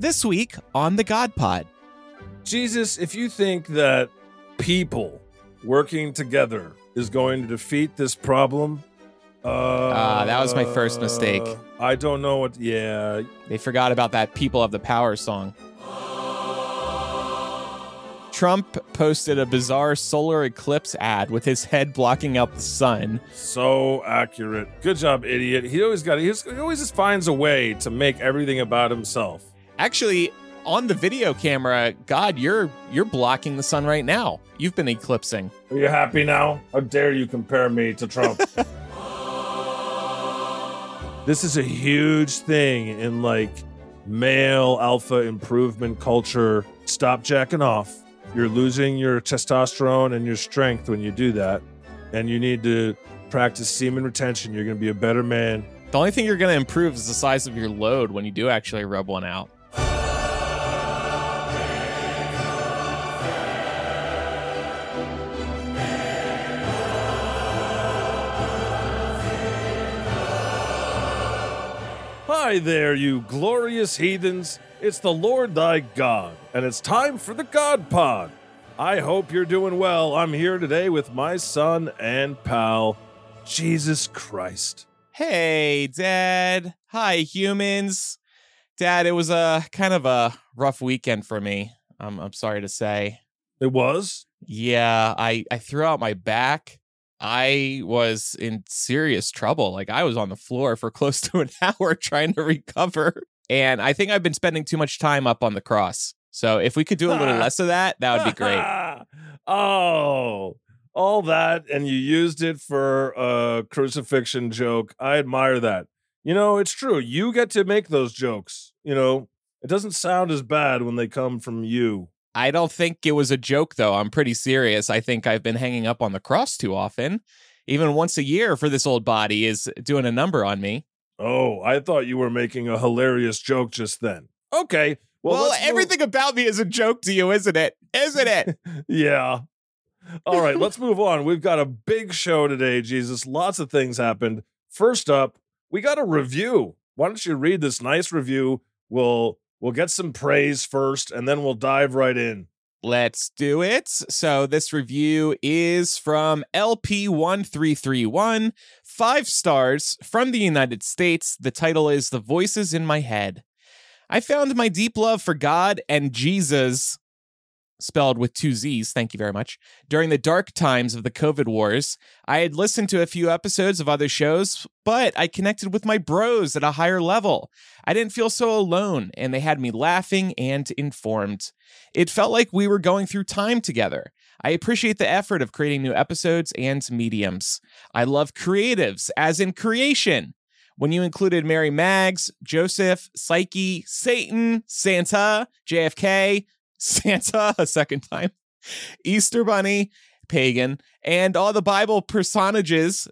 This week on the God Pod. Jesus, if you think that people working together is going to defeat this problem, that was my first mistake. I don't know what. Yeah, They forgot about that People of the Power song. Trump posted a bizarre solar eclipse ad with his head blocking out the sun. so accurate. Good job, idiot. He always just finds a way to make everything about himself. Actually, on the video camera, God, you're blocking the sun right now. You've been eclipsing. Are you happy now? How dare you compare me to Trump? This is a huge thing in male alpha improvement culture. Stop jacking off. You're losing your testosterone and your strength when you do that. And you need to practice semen retention. You're going to be a better man. The only thing you're going to improve is the size of your load when you do actually rub one out. Hi there, you glorious heathens. It's the Lord thy God, and it's time for the God Pod. I hope you're doing well. I'm here today with my son and pal, Jesus Christ. Hey, Dad. Hi, humans. Dad, it was a kind of a rough weekend for me. I'm sorry to say. It was? Yeah, I threw out my back. I was in serious trouble. I was on the floor for close to an hour trying to recover. And I think I've been spending too much time up on the cross. So if we could do a little less of that, that would be great. Oh, all that, and you used it for a crucifixion joke. I admire that. It's true. You get to make those jokes. It doesn't sound as bad when they come from you. I don't think it was a joke, though. I'm pretty serious. I think I've been hanging up on the cross too often. Even once a year for this old body is doing a number on me. Oh, I thought you were making a hilarious joke just then. Okay. Well, everything about me is a joke to you, isn't it? Isn't it? Yeah. All right, let's move on. We've got a big show today, Jesus. Lots of things happened. First up, we got a review. Why don't you read this nice review? We'll get some praise first, and then we'll dive right in. Let's do it. So this review is from LP1331, 5 stars from the United States. The title is The Voices in My Head. I found my deep love for God and Jesus, spelled with 2 Z's, thank you very much, during the dark times of the COVID wars. I had listened to a few episodes of other shows, but I connected with my bros at a higher level. I didn't feel so alone, and they had me laughing and informed. It felt like we were going through time together. I appreciate the effort of creating new episodes and mediums. I love creatives, as in creation. When you included Mary Maggs, Joseph, Psyche, Satan, Santa, JFK, Santa a second time, Easter Bunny, Pagan, and all the Bible personages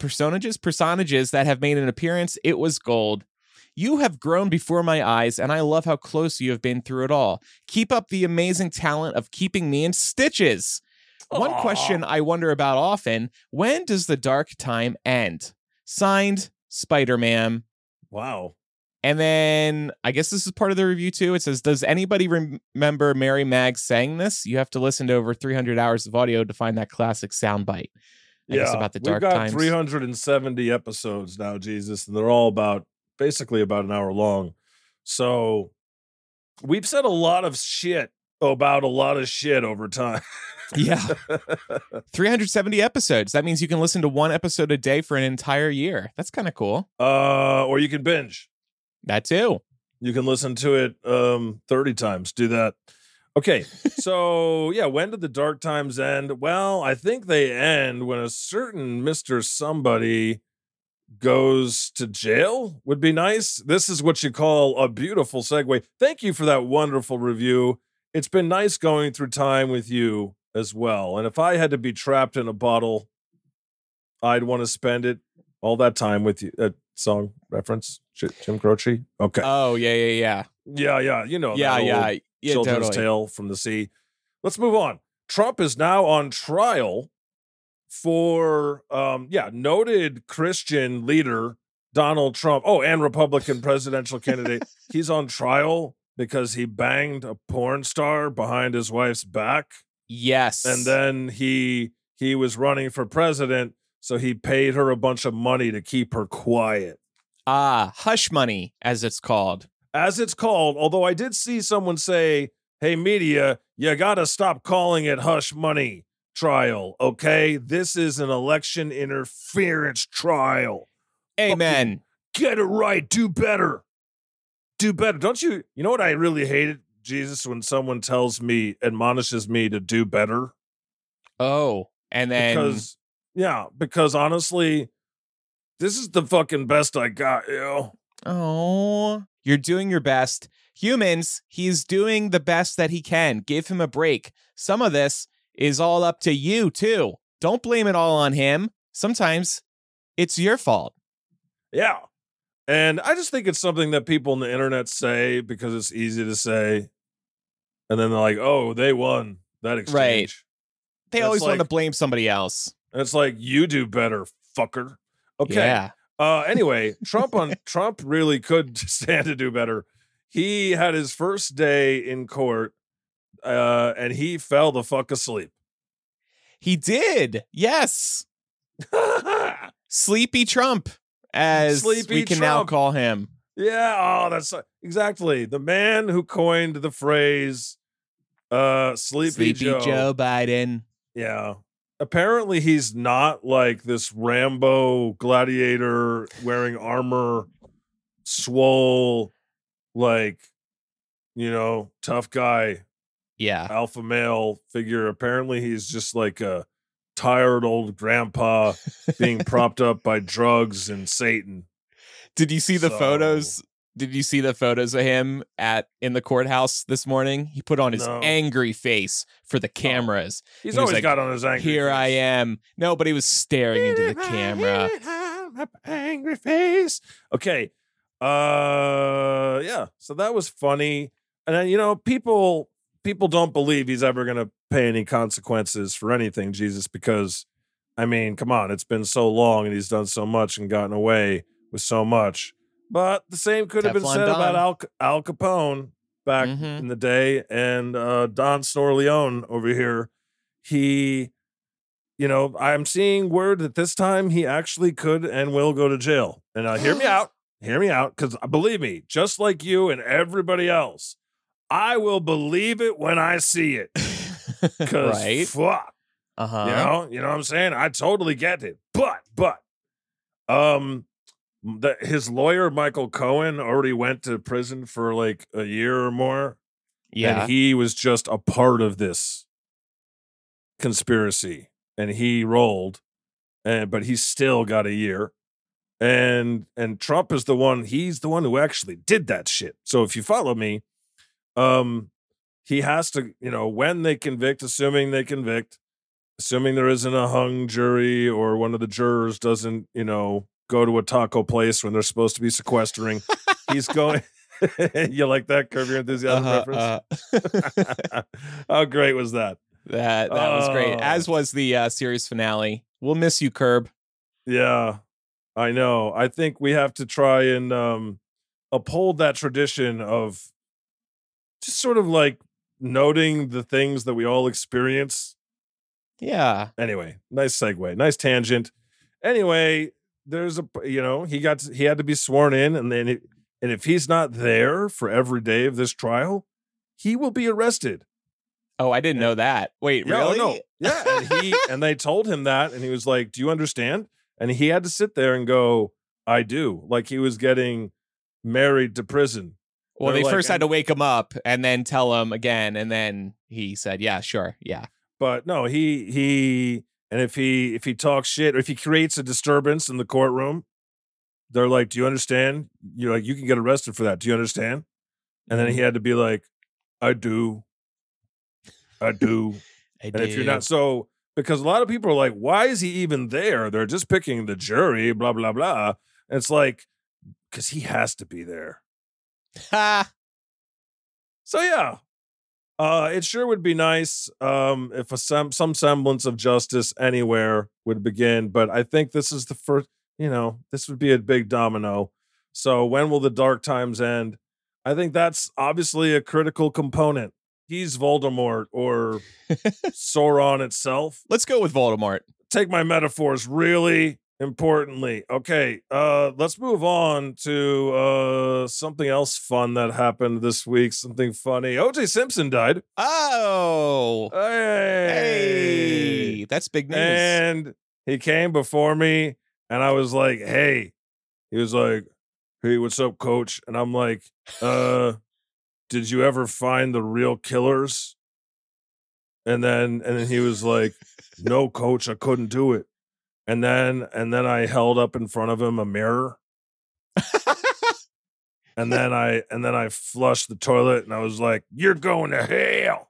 that have made an appearance, it was gold. You have grown before my eyes, and I love how close you have been through it all. Keep up the amazing talent of keeping me in stitches. Aww. One question I wonder about often, when does the dark time end? Signed, Spider-Man. Wow. And then, I guess this is part of the review too. It says, does anybody remember Mary Maggs saying this? You have to listen to over 300 hours of audio to find that classic soundbite. I guess about the dark times. We've got 370 episodes now, Jesus, and they're all basically about an hour long. So we've said a lot of shit about a lot of shit over time. Yeah. 370 episodes. That means you can listen to one episode a day for an entire year. That's kind of cool. Or you can binge. That too. You can listen to it 30 times. Do that. Okay. So, yeah, when did the dark times end? Well, I think they end when a certain Mr. Somebody goes to jail. Would be nice. This is what you call a beautiful segue. Thank you for that wonderful review. It's been nice going through time with you as well. And if I had to be trapped in a bottle, I'd want to spend it all that time with you. Song reference, Jim Croce. Okay. Oh, yeah. Yeah. You know. Yeah. Children's Totally. Tale from the Sea. Let's move on. Trump is now on trial for, noted Christian leader Donald Trump. Oh, and Republican presidential candidate. He's on trial because he banged a porn star behind his wife's back, Yes. and then he was running for president, so he paid her a bunch of money to keep her quiet. Hush money, as it's called. As it's called, although I did see someone say, hey, media, you gotta stop calling it hush money trial, okay? This is an election interference trial. Amen. Get it right. Do better. Do better. Don't you? You know what I really hated, Jesus, when someone tells me, admonishes me to do better? Oh, and then because honestly, this is the fucking best I got, oh, you're doing your best. Humans, he's doing the best that he can. Give him a break. Some of this is all up to you, too. Don't blame it all on him. Sometimes it's your fault. Yeah. And I just think it's something that people on the internet say because it's easy to say. And then they're like, oh, they won that exchange. Right. They And always it's want to like- blame somebody else. And it's like, you do better, fucker. Okay. Yeah. Anyway, Trump really could stand to do better. He had his first day in court, and he fell the fuck asleep. He did. Yes. Sleepy Trump, as Sleepy we can now Trump. call him. Yeah, oh, that's exactly the man who coined the phrase Sleepy Joe Biden. Yeah. Apparently he's not like this Rambo gladiator wearing armor, swole, like, tough guy, Yeah. alpha male figure. Apparently he's just like a tired old grandpa being propped up by drugs and Satan. Did you see the So- photos? Did you see the photos of him in the courthouse this morning? He put on his No. angry face for the cameras. He's He was always like, got on his angry Here I face. am. No, but he was staring into the camera. Angry face. Okay. Yeah. So that was funny. And then, people don't believe he's ever going to pay any consequences for anything, Jesus, because, I mean, come on, it's been so long and he's done so much and gotten away with so much. But the same could have been Teflon said Don. about Al Capone back Mhm. in the day, and Don Snorleone over here. He, I'm seeing word that this time he actually could and will go to jail. And hear me out, because believe me, just like you and everybody else, I will believe it when I see it. Because Right. fuck, Uh-huh. you know what I'm saying? I totally get it. But, his lawyer, Michael Cohen, already went to prison for like a year or more. Yeah. And he was just a part of this conspiracy. And he rolled. But he's still got a year. And Trump is he's the one who actually did that shit. So if you follow me, he has to, when they convict, assuming there isn't a hung jury or one of the jurors doesn't, go to a taco place when they're supposed to be sequestering. He's going. You like that Curb Your Enthusiasm reference? How great was that? That was great. Oh. As was the series finale. We'll miss you, Curb. Yeah, I know. I think we have to try and uphold that tradition of just sort of like noting the things that we all experience. Yeah. Anyway, nice segue, nice tangent. Anyway, there's he had to be sworn in, and then if he's not there for every day of this trial, he will be arrested. Oh, I didn't know that. Wait, Yeah, really? no. Yeah, and they told him that, and he was like, "Do you understand?" And he had to sit there and go, "I do." Like he was getting married to prison. Well, They're they like, first had to wake him up and then tell him again, and then he said, "Yeah, sure, yeah." But no, he and if he talks shit or if he creates a disturbance in the courtroom, they're like, "Do you understand? You're like, you can get arrested for that. Do you understand?" And then he had to be like, "I do. I do." And if you're not, so because a lot of people are like, "Why is he even there? They're just picking the jury, blah blah blah." And it's like, because he has to be there. Ha! So yeah, it sure would be nice if some semblance of justice anywhere would begin. But I think this is the first. This would be a big domino. So when will the dark times end? I think that's obviously a critical component. He's Voldemort or Sauron itself. Let's go with Voldemort. Take my metaphors really importantly. Okay, let's move on to something else fun that happened this week. Something funny. O.J. Simpson died. Oh, hey, that's big news. And he came before me, and I was like, "Hey," he was like, "Hey, what's up, coach?" And I'm like, "Did you ever find the real killers?" And then he was like, "No, coach, I couldn't do it." And then I held up in front of him a mirror. and then I flushed the toilet, and I was like, "You're going to hell."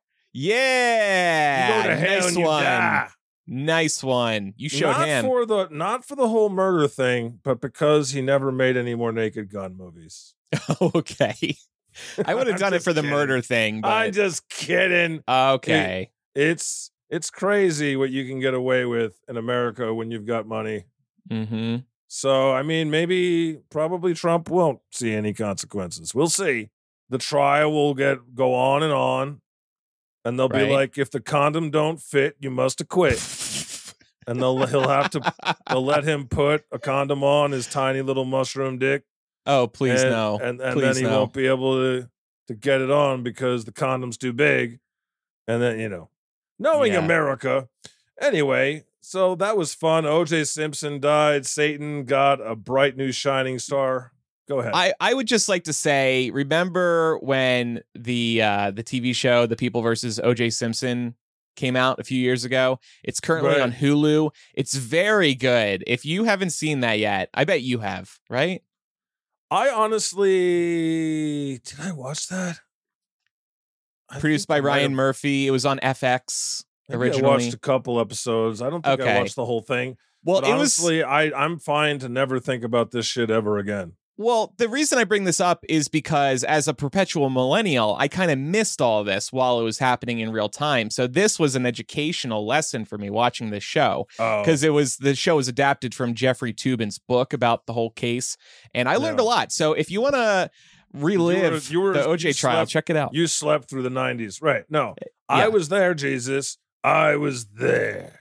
Yeah. You go to hell nice and you one. die. Nice one. You showed him. Not for the whole murder thing, but because he never made any more Naked Gun movies. Okay. I would have done it for the murder thing. But... I'm just kidding. Okay. It's crazy what you can get away with in America when you've got money. Mm-hmm. So, I mean, probably Trump won't see any consequences. We'll see. The trial will go on. And they'll be like, if the condom don't fit, you must acquit. And they'll let him put a condom on his tiny little mushroom dick. Oh, please no. And please then he won't be able to get it on because the condom's too big. And then, knowing America. Anyway, so that was fun. O.J. Simpson died. Satan got a bright new shining star. Go ahead. I would just like to say, remember when the TV show The People versus O.J. Simpson came out a few years ago? It's currently on Hulu. It's very good. If you haven't seen that yet, I bet you have, right? I honestly... Did I watch that? Produced by Ryan Murphy. It was on FX originally. I watched a couple episodes. I don't think I watched the whole thing. Well, but honestly, I'm fine to never think about this shit ever again. Well, the reason I bring this up is because as a perpetual millennial, I kind of missed all of this while it was happening in real time. So this was an educational lesson for me watching this show because the show was adapted from Jeffrey Toobin's book about the whole case. And I learned a lot. So if you want to relive the OJ trial, check it out. You slept through the 90s. Right. No, I was there, Jesus. I was there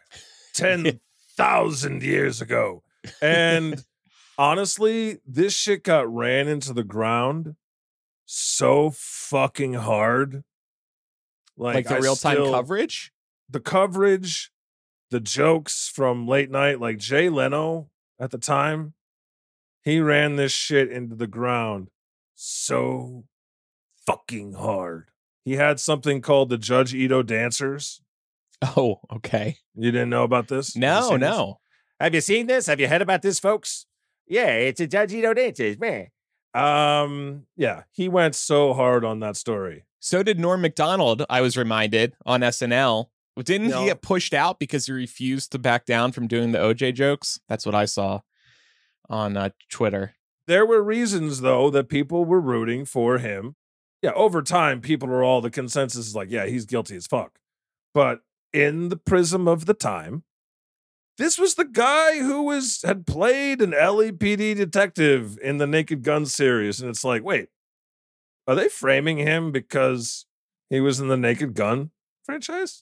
10,000 years ago. And honestly, this shit got ran into the ground so fucking hard. Like the real-time coverage? The coverage, the jokes from late night, like Jay Leno at the time, he ran this shit into the ground so fucking hard. He had something called the Judge Ito Dancers. Oh, okay. You didn't know about this? No. Have you seen this? Have you heard about this, folks? Yeah, it's a Judge Ito Dancers, man. Yeah, he went so hard on that story. So did Norm Macdonald, I was reminded, on SNL. Didn't he get pushed out because he refused to back down from doing the OJ jokes? That's what I saw on Twitter. There were reasons, though, that people were rooting for him. Yeah, over time, the consensus is like, yeah, he's guilty as fuck. But in the prism of the time, this was the guy who had played an LAPD detective in the Naked Gun series. And it's like, wait, are they framing him because he was in the Naked Gun franchise?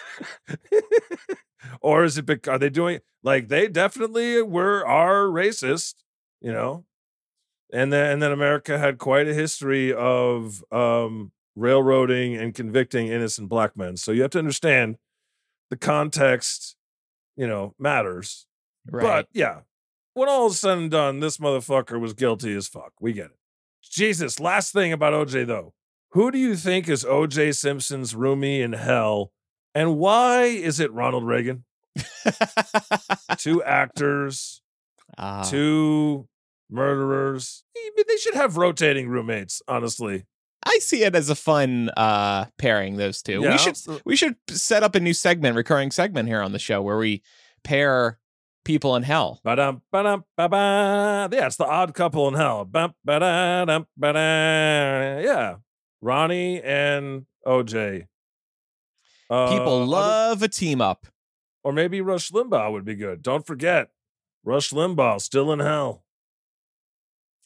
Or is it, are they doing, like, they definitely are racist, And then America had quite a history of railroading and convicting innocent black men. So you have to understand the context, matters. Right. But yeah, when all is said and done, this motherfucker was guilty as fuck. We get it. Jesus, last thing about OJ, though. Who do you think is OJ Simpson's roomie in hell? And why is it Ronald Reagan? 2 actors, 2 murderers. They should have rotating roommates, honestly. I see it as a fun pairing, those two. Yeah. We should set up a new recurring segment here on the show where we pair people in hell. Ba-dum, ba-dum, ba-ba. Yeah, it's the odd couple in hell. Bum, ba-da-dum, ba-da. Yeah. Ronnie and OJ. People love a team up. Or maybe Rush Limbaugh would be good. Don't forget, Rush Limbaugh still in hell.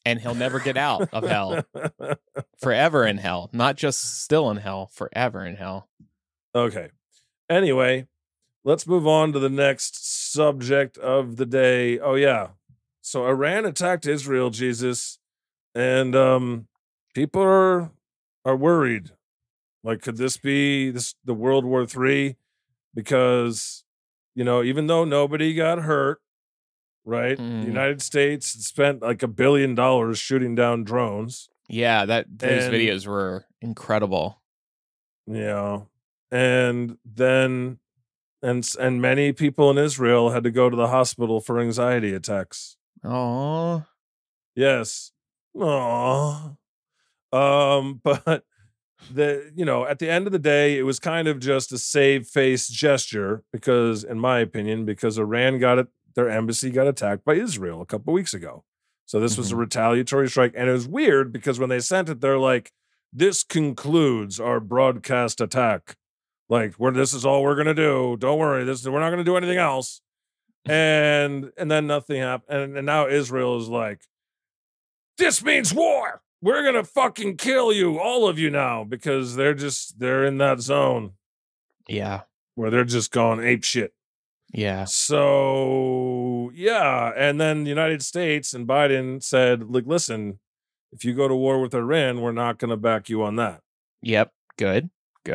and he'll never get out of hell. Forever in hell. Not just still in hell, forever in hell. Okay. Anyway, let's move on to the next subject of the day. Oh, yeah. So Iran attacked Israel, Jesus, and people are worried. Like, could this be the World War III? Because, even though nobody got hurt, right? The United States spent like $1 billion shooting down drones. Yeah, those videos were incredible. Yeah. And then and many people in Israel had to go to the hospital for anxiety attacks. Oh. Yes. Aww. But at the end of the day, it was kind of just a save face gesture because, in my opinion, because Iran their embassy got attacked by Israel a couple weeks ago. So this was a retaliatory strike. And it was weird because when they sent it, they're like, this concludes our broadcast attack. Like, this is all we're going to do. Don't worry. We're not going to do anything else. And then nothing happened. And now Israel is like, this means war. We're going to fucking kill you, all of you now, because they're in that zone. Yeah. Where they're just going ape shit. Yeah. So, yeah. And then the United States and Biden said, like, listen, if you go to war with Iran, we're not going to back you on that. Yep. Good.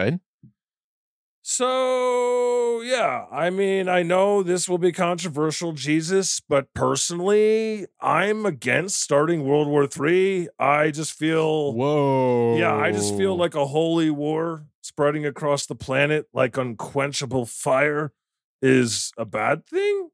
So, yeah, I mean, I know this will be controversial, Jesus, but personally, I'm against starting World War III. I just feel... Whoa. Yeah, I just feel like a holy war spreading across the planet like unquenchable fire is a bad thing.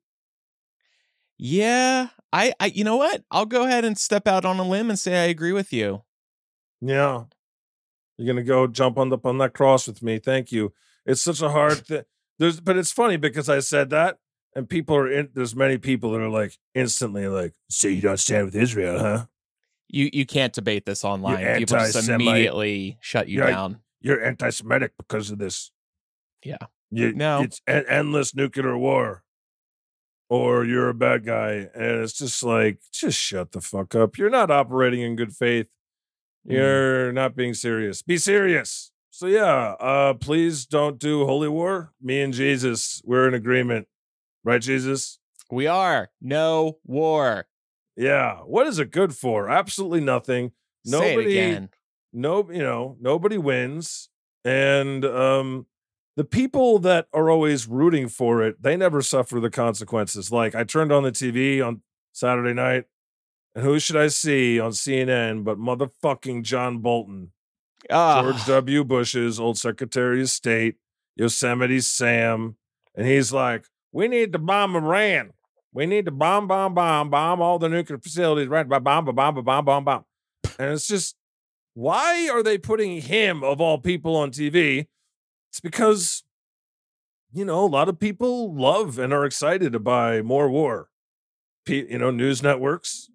Yeah, I you know what? I'll go ahead and step out on a limb and say I agree with you. Yeah. You're going to go jump on that cross with me. Thank you. It's such a hard thing. But it's funny because I said that and there's many people that are like instantly like, so you don't stand with Israel, huh? You can't debate this online. People just immediately shut you down. You're anti-Semitic because of this. Yeah. No. It's endless nuclear war. Or you're a bad guy. And it's just like, just shut the fuck up. You're not operating in good faith. You're not being serious. Be serious. So yeah, please don't do holy war. Me and Jesus, we're in agreement. Right, Jesus? We are. No war. Yeah. What is it good for? Absolutely nothing. Say it again. Nobody wins. And the people that are always rooting for it, they never suffer the consequences. Like, I turned on the TV on Saturday night, and who should I see on CNN but motherfucking John Bolton? George W. Bush's old Secretary of State, Yosemite Sam. And he's like, we need to bomb Iran. We need to bomb all the nuclear facilities, right? Bomb. And it's just, why are they putting him, of all people, on TV? It's because, a lot of people love and are excited to buy more war. News networks.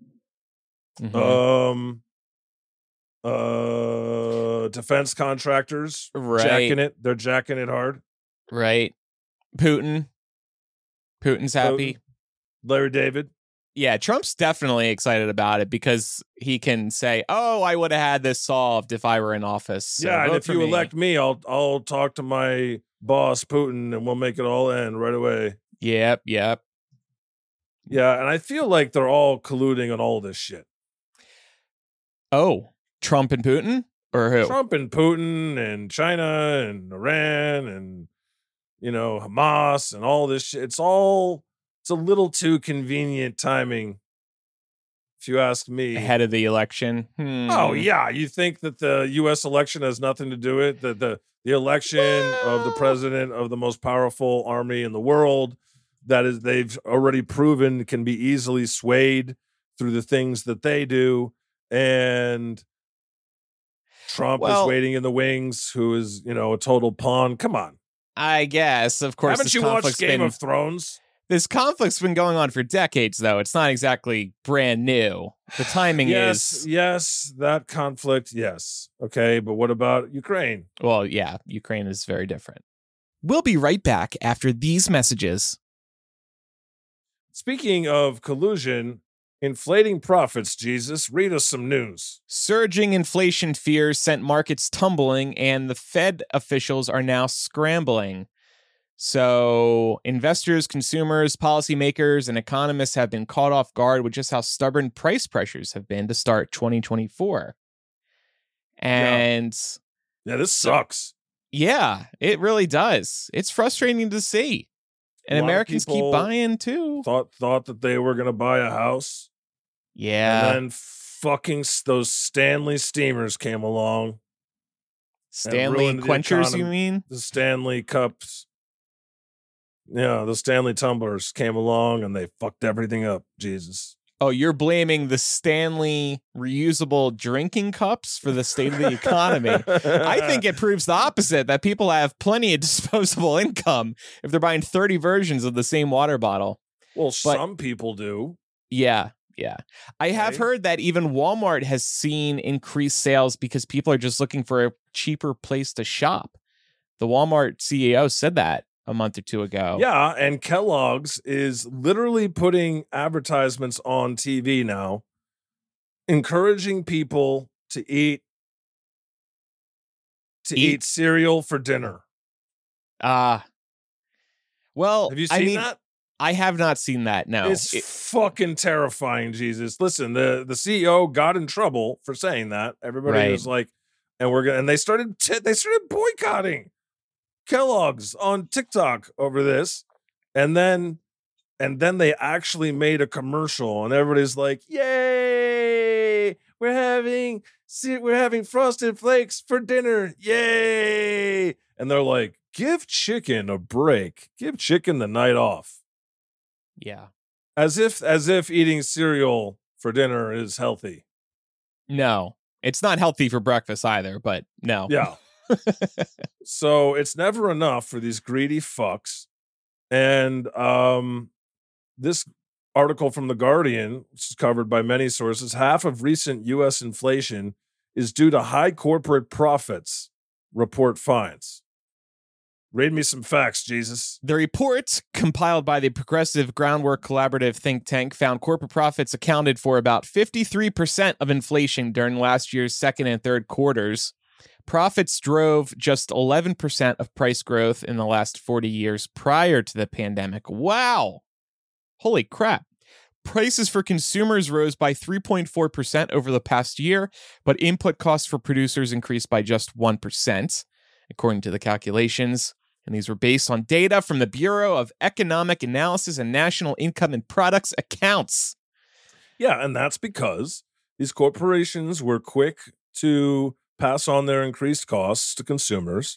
Defense contractors, right? They're jacking it hard, right? Putin's happy. Larry David. Yeah, Trump's definitely excited about it because he can say, "Oh, I would have had this solved if I were in office." So yeah, and if you elect me, I'll talk to my boss Putin, and we'll make it all end right away. Yep. Yeah, and I feel like they're all colluding on all this shit. Oh, Trump and Putin? Or who? Trump and Putin and China and Iran and, Hamas and all this shit. It's a little too convenient timing, if you ask me. Ahead of the election? Oh, yeah. You think that the U.S. election has nothing to do with it? The election of the president of the most powerful army in the world, they've already proven can be easily swayed through the things that they do. And Trump is waiting in the wings, who is, a total pawn. Come on. I guess, of course. Haven't you watched Game of Thrones? This conflict's been going on for decades, though. It's not exactly brand new. The timing is... Yes, that conflict, yes. Okay, but what about Ukraine? Well, yeah, Ukraine is very different. We'll be right back after these messages. Speaking of collusion, Inflating profits, Jesus. Read us some news. Surging inflation fears sent markets tumbling, and the Fed officials are now scrambling. So investors, consumers, policymakers, and economists have been caught off guard with just how stubborn price pressures have been to start 2024. And yeah, this sucks. Yeah, it really does. It's frustrating to see. And Americans keep buying too. Thought that they were going to buy a house. Yeah. And then fucking those Stanley steamers came along. Stanley quenchers, you mean? The Stanley cups. Yeah, the Stanley tumblers came along and they fucked everything up. Jesus. Oh, you're blaming the Stanley reusable drinking cups for the state of the economy. I think it proves the opposite, that people have plenty of disposable income if they're buying 30 versions of the same water bottle. Well, some people do. Yeah. I have heard that even Walmart has seen increased sales because people are just looking for a cheaper place to shop. The Walmart CEO said that a month or two ago. Yeah, and Kellogg's is literally putting advertisements on TV now, encouraging people to eat cereal for dinner. Well, have you seen that? I have not seen that. No, it's fucking terrifying. Jesus, listen, the CEO got in trouble for saying that. Everybody was like, and they started boycotting Kellogg's on TikTok over this, and then they actually made a commercial, and everybody's like, "Yay! We're having Frosted Flakes for dinner! Yay!" And they're like, "Give chicken a break. Give chicken the night off." Yeah, as if eating cereal for dinner is healthy. No, it's not healthy for breakfast either. But no, yeah. So it's never enough for these greedy fucks. And this article from The Guardian, which is covered by many sources, half of recent U.S. inflation is due to high corporate profits, report finds. Read me some facts, Jesus. The report, compiled by the Progressive Groundwork Collaborative think tank, found corporate profits accounted for about 53% of inflation during last year's second and third quarters. Profits drove just 11% of price growth in the last 40 years prior to the pandemic. Wow. Holy crap. Prices for consumers rose by 3.4% over the past year, but input costs for producers increased by just 1%, according to the calculations. And these were based on data from the Bureau of Economic Analysis and National Income and Products Accounts. Yeah, and that's because these corporations were quick to pass on their increased costs to consumers.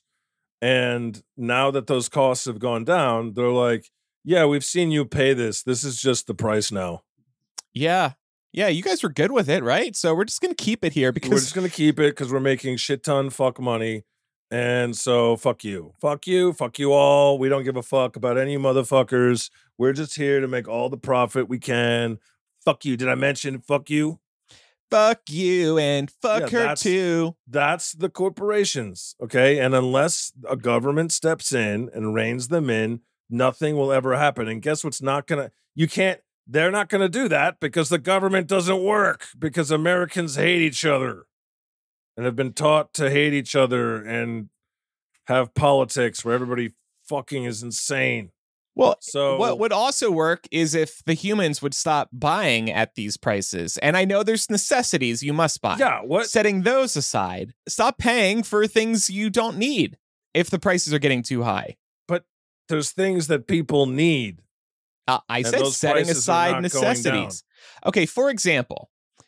And now that those costs have gone down, they're like, yeah, we've seen you pay this. This is just the price now. Yeah. Yeah, you guys were good with it, right? So we're just going to keep it here because... We're just going to keep it because we're making shit ton fuck money. And so fuck you. Fuck you. Fuck you all. We don't give a fuck about any motherfuckers. We're just here to make all the profit we can. Fuck you. Did I mention fuck you? Fuck you and fuck her too. That's the corporations, okay? And unless a government steps in and reins them in, nothing will ever happen. And guess what's not gonna, they're not gonna do that because the government doesn't work, because Americans hate each other and have been taught to hate each other and have politics where everybody fucking is insane. Well, so what would also work is if the humans would stop buying at these prices. And I know there's necessities you must buy. Yeah, what? Setting those aside, stop paying for things you don't need if the prices are getting too high. But there's things that people need. I said setting aside necessities. Okay, for example,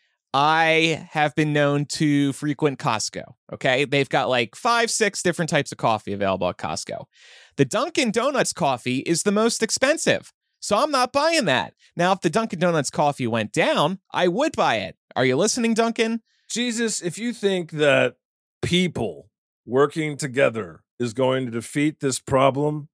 I have been known to frequent Costco, okay? They've got like 5-6 different types of coffee available at Costco. The Dunkin' Donuts coffee is the most expensive, so I'm not buying that. Now, if the Dunkin' Donuts coffee went down, I would buy it. Are you listening, Dunkin'? Jesus, if you think that people working together is going to defeat this problem...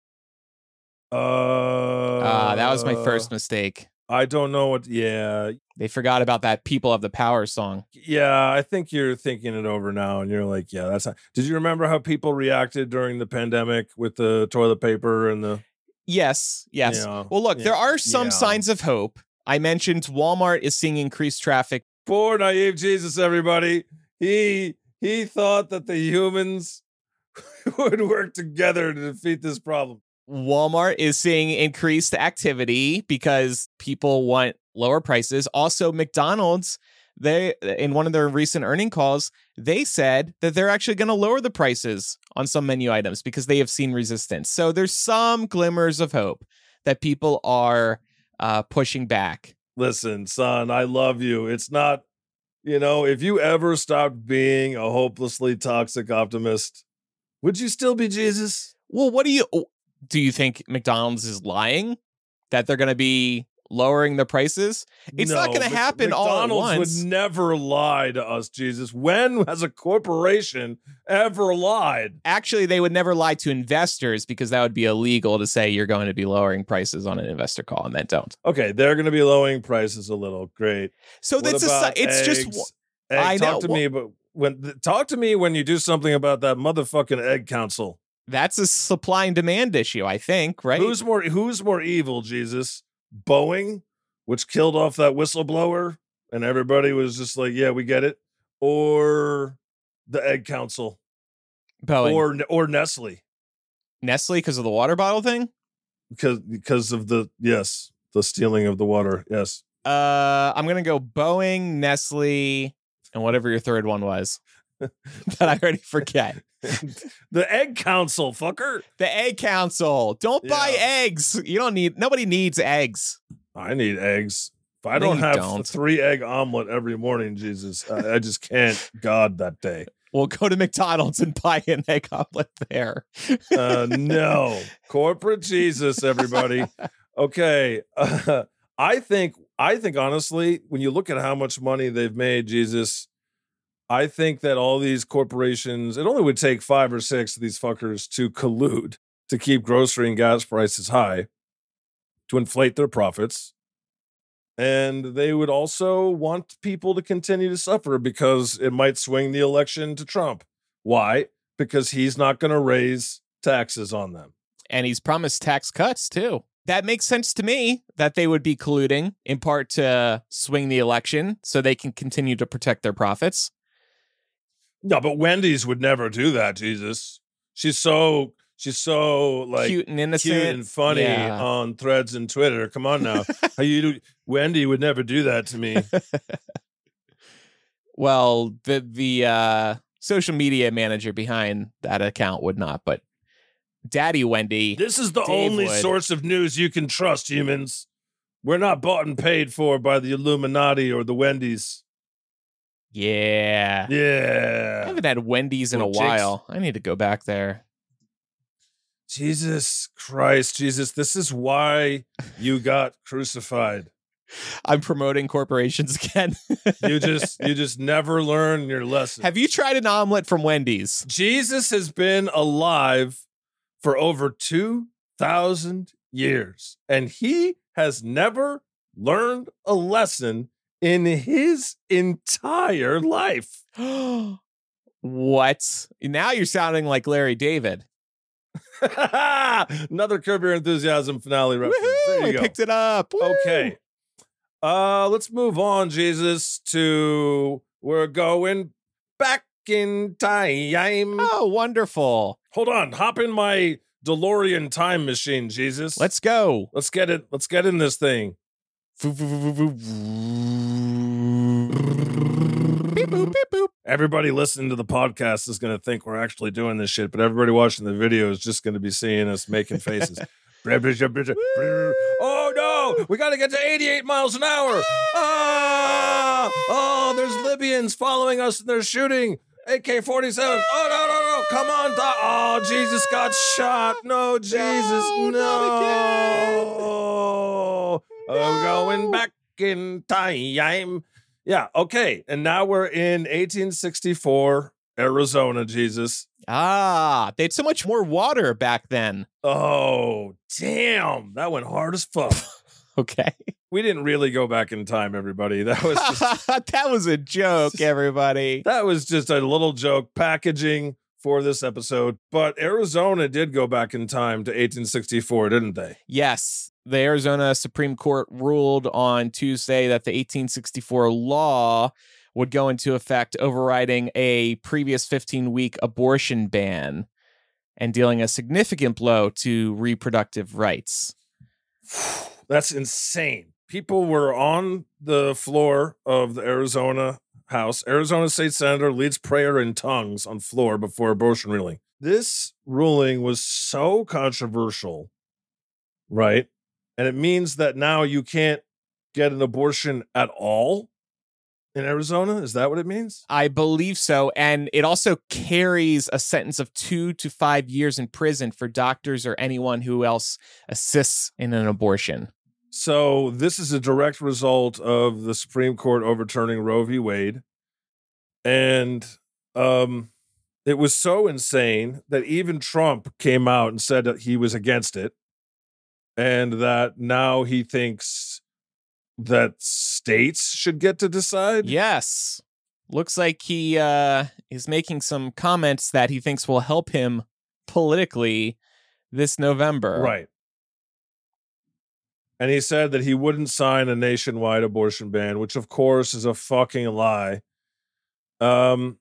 that was my first mistake. I don't know what... Yeah. They forgot about that People of the Power song. Yeah, I think you're thinking it over now, and you're like, yeah, that's not... Did you remember how people reacted during the pandemic with the toilet paper and the... Yes. Yeah. Well, look, there are some signs of hope. I mentioned Walmart is seeing increased traffic. Poor naive Jesus, everybody. He thought that the humans would work together to defeat this problem. Walmart is seeing increased activity because people want lower prices. Also, McDonald's, they in one of their recent earning calls, they said that they're actually going to lower the prices on some menu items because they have seen resistance. So there's some glimmers of hope that people are pushing back. Listen, son, I love you. It's not, if you ever stopped being a hopelessly toxic optimist, would you still be Jesus? Well, what do you think McDonald's is lying that they're going to be lowering the prices? It's not going to happen all at once. McDonald's would never lie to us, Jesus. When has a corporation ever lied? Actually, they would never lie to investors because that would be illegal to say you're going to be lowering prices on an investor call, and then don't. Okay, they're going to be lowering prices a little. Great. So what it's about it's eggs? just. I know. Talk to me when you do something about that motherfucking egg council. That's a supply and demand issue, I think, right? Who's more evil, Jesus? Boeing, which killed off that whistleblower, and everybody was just like, "Yeah, we get it," or the Egg Council, Boeing or Nestle, because of the water bottle thing, because of the stealing of the water. Yes. I'm gonna go Boeing, Nestle, and whatever your third one was that I already forget. The Egg Council, fucker. The Egg Council. Don't buy eggs. Nobody needs eggs. I need eggs. If I don't have a 3-egg omelet every morning, Jesus, I just can't God that day. Well, go to McDonald's and buy an egg omelet there. No. Corporate Jesus, everybody. Okay. I think honestly, when you look at how much money they've made, Jesus, I think that all these corporations, it only would take 5 or 6 of these fuckers to collude to keep grocery and gas prices high, to inflate their profits. And they would also want people to continue to suffer because it might swing the election to Trump. Why? Because he's not going to raise taxes on them. And he's promised tax cuts, too. That makes sense to me that they would be colluding in part to swing the election so they can continue to protect their profits. No, but Wendy's would never do that, Jesus. She's so like cute and innocent, cute and funny on Threads and Twitter. Come on now. Wendy would never do that to me. Well, the social media manager behind that account would not, but Daddy Wendy. This is the Dave only would. source of news you can trust, humans. We're not bought and paid for by the Illuminati or the Wendy's. Yeah. I haven't had Wendy's in a while. I need to go back there. Jesus Christ, Jesus, this is why you got crucified. I'm promoting corporations again. You just never learn your lesson. Have you tried an omelet from Wendy's? Jesus has been alive for over 2,000 years, and he has never learned a lesson in his entire life. What? Now you're sounding like Larry David. Another Curb Your Enthusiasm finale reference. Woo-hoo, There you go. I picked it up. Woo. Okay. Let's move on, Jesus, to we're going back in time. Oh, wonderful. Hold on. Hop in my DeLorean time machine, Jesus. Let's go. Let's get it. Let's get in this thing. Beep, boop, beep, boop. Everybody listening to the podcast is going to think we're actually doing this shit, but everybody watching the video is just going to be seeing us making faces. Oh no, we got to get to 88 miles an hour. Oh, there's Libyans following us and they're shooting. AK-47. Oh, no. Come on. Oh, Jesus got shot. No, Jesus. No. I'm going back in time. Yeah, okay. And now we're in 1864, Arizona, Jesus. They had so much more water back then. Oh, damn. That went hard as fuck. Okay. We didn't really go back in time, everybody. That was just that was a joke, everybody. that was just a little joke packaging for this episode. But Arizona did go back in time to 1864, didn't they? Yes. the Arizona Supreme Court ruled on Tuesday that the 1864 law would go into effect, overriding a previous 15-week abortion ban and dealing a significant blow to reproductive rights. That's insane. People were on the floor of the Arizona House. Arizona State Senator leads prayer in tongues on floor before abortion ruling. This ruling was so controversial, right? And it means that now you can't get an abortion at all in Arizona. Is that what it means? I believe so. And it also carries a sentence of 2 to 5 years in prison for doctors or anyone who else assists in an abortion. So this is a direct result of the Supreme Court overturning Roe v. Wade. And it was so insane that even Trump came out and said that he was against it. And that now he thinks that states should get to decide? Yes. Looks like he is making some comments that he thinks will help him politically this November. Right. And he said that he wouldn't sign a nationwide abortion ban, which of course is a fucking lie. So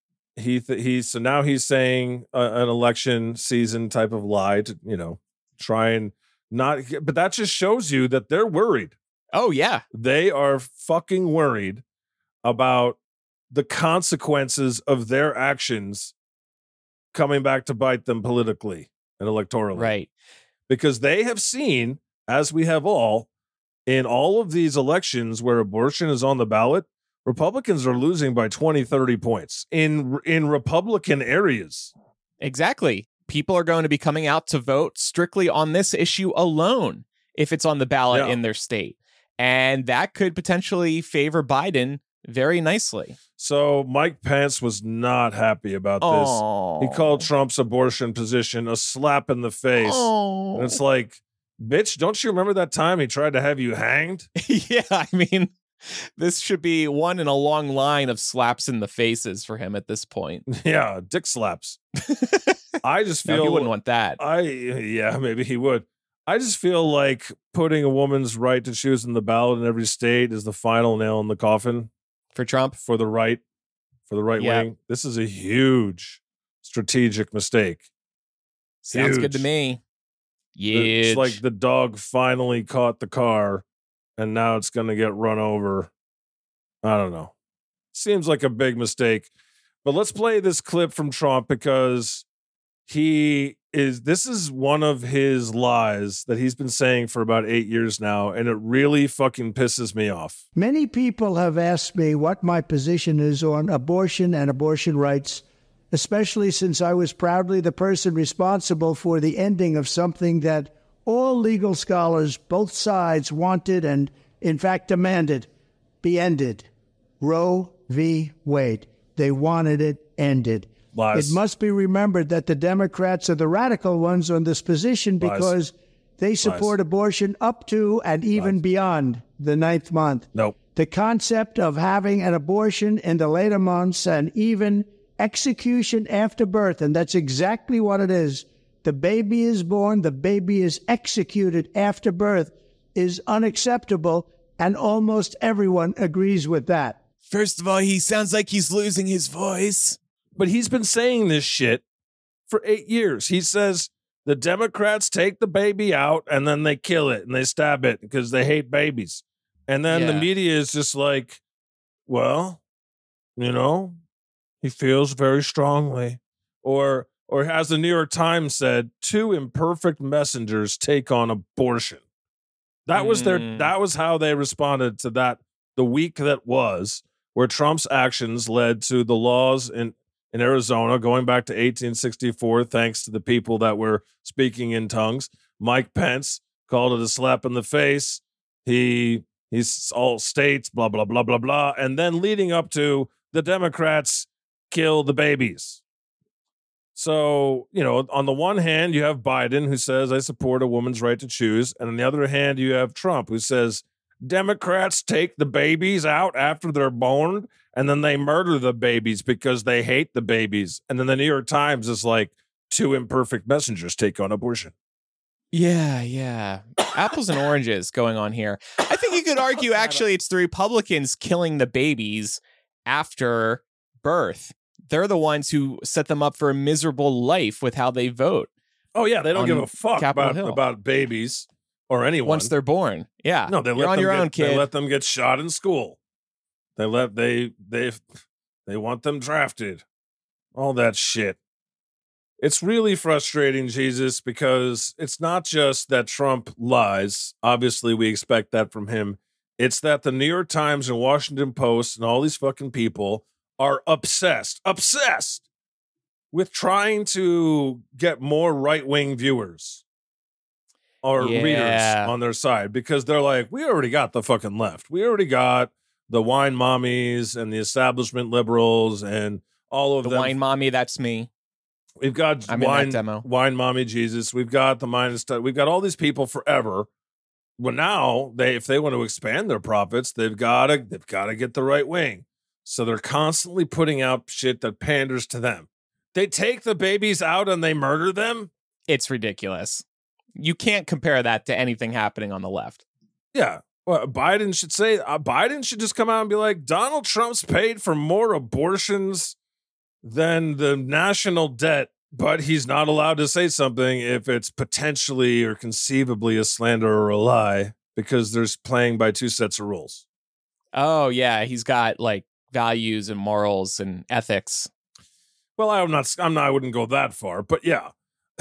now he's saying an election season type of lie to, try and not, but that just shows you that they're worried. Oh, yeah. They are fucking worried about the consequences of their actions coming back to bite them politically and electorally. Right. Because they have seen, as we have all, in all of these elections where abortion is on the ballot, Republicans are losing by 20, 30 points in Republican areas. Exactly. People are going to be coming out to vote strictly on this issue alone if it's on the ballot in their state. And that could potentially favor Biden very nicely. So Mike Pence was not happy about this. He called Trump's abortion position a slap in the face. And it's like, bitch, don't you remember that time he tried to have you hanged? Yeah, I mean, this should be one in a long line of slaps in the faces for him at this point. Yeah, dick slaps. I just feel he wouldn't want that. Maybe he would. I just feel like putting a woman's right to choose in the ballot in every state is the final nail in the coffin for Trump, for the right wing. This is a huge strategic mistake. Sounds good to me. Huge. It's like the dog finally caught the car and now it's going to get run over. I don't know. Seems like a big mistake. But let's play this clip from Trump because this is one of his lies that he's been saying for about 8 years now, and it really fucking pisses me off. Many people have asked me what my position is on abortion and abortion rights, especially since I was proudly the person responsible for the ending of something that all legal scholars, both sides, wanted and, in fact, demanded be ended. Roe v. Wade. They wanted it ended. Lies. It must be remembered that the Democrats are the radical ones on this position because they support abortion up to and even beyond the 9th month. Nope. The concept of having an abortion in the later months and even execution after birth, and that's exactly what it is. The baby is born, the baby is executed after birth, is unacceptable, and almost everyone agrees with that. First of all, he sounds like he's losing his voice. But he's been saying this shit for 8 years. He says the Democrats take the baby out and then they kill it and they stab it because they hate babies. And then the media is just like, well, he feels very strongly. Or as the New York Times said, 2 imperfect messengers take on abortion. That was how they responded to that the week that was, where Trump's actions led to the laws in Arizona, going back to 1864, thanks to the people that were speaking in tongues. Mike Pence called it a slap in the face. He's all states, blah, blah, blah, blah, blah. And then leading up to the Democrats kill the babies. So, on the one hand, you have Biden who says, I support a woman's right to choose. And on the other hand, you have Trump who says, Democrats take the babies out after they're born and then they murder the babies because they hate the babies. And then the New York Times is like, 2 imperfect messengers take on abortion. Yeah. Apples and oranges going on here. I think you could argue actually it's the Republicans killing the babies after birth. They're the ones who set them up for a miserable life with how they vote. Oh yeah, they don't On give a fuck Capitol Hill. about babies or anyone Once they're born. Yeah. No, they You're let on them your get, own, kid. They let them get shot in school. They want them drafted. All that shit. It's really frustrating, Jesus, because it's not just that Trump lies. Obviously, we expect that from him. It's that the New York Times and Washington Post and all these fucking people are obsessed with trying to get more right-wing viewers or readers on their side, because they're like, we already got the fucking left. We already got the wine mommies and the establishment liberals and all of the them. wine mommy, that's me. We've got I'm in that demo. Wine mommy Jesus. We've got the minus. We've got all these people forever. Well, now if they want to expand their profits, they've got to get the right wing. So they're constantly putting out shit that panders to them. They take the babies out and they murder them. It's ridiculous. You can't compare that to anything happening on the left. Yeah. Well, Biden should just come out and be like, Donald Trump's paid for more abortions than the national debt, but he's not allowed to say something if it's potentially or conceivably a slander or a lie, because there's playing by two sets of rules. Oh yeah, he's got like values and morals and ethics. Well, I wouldn't go that far, but yeah.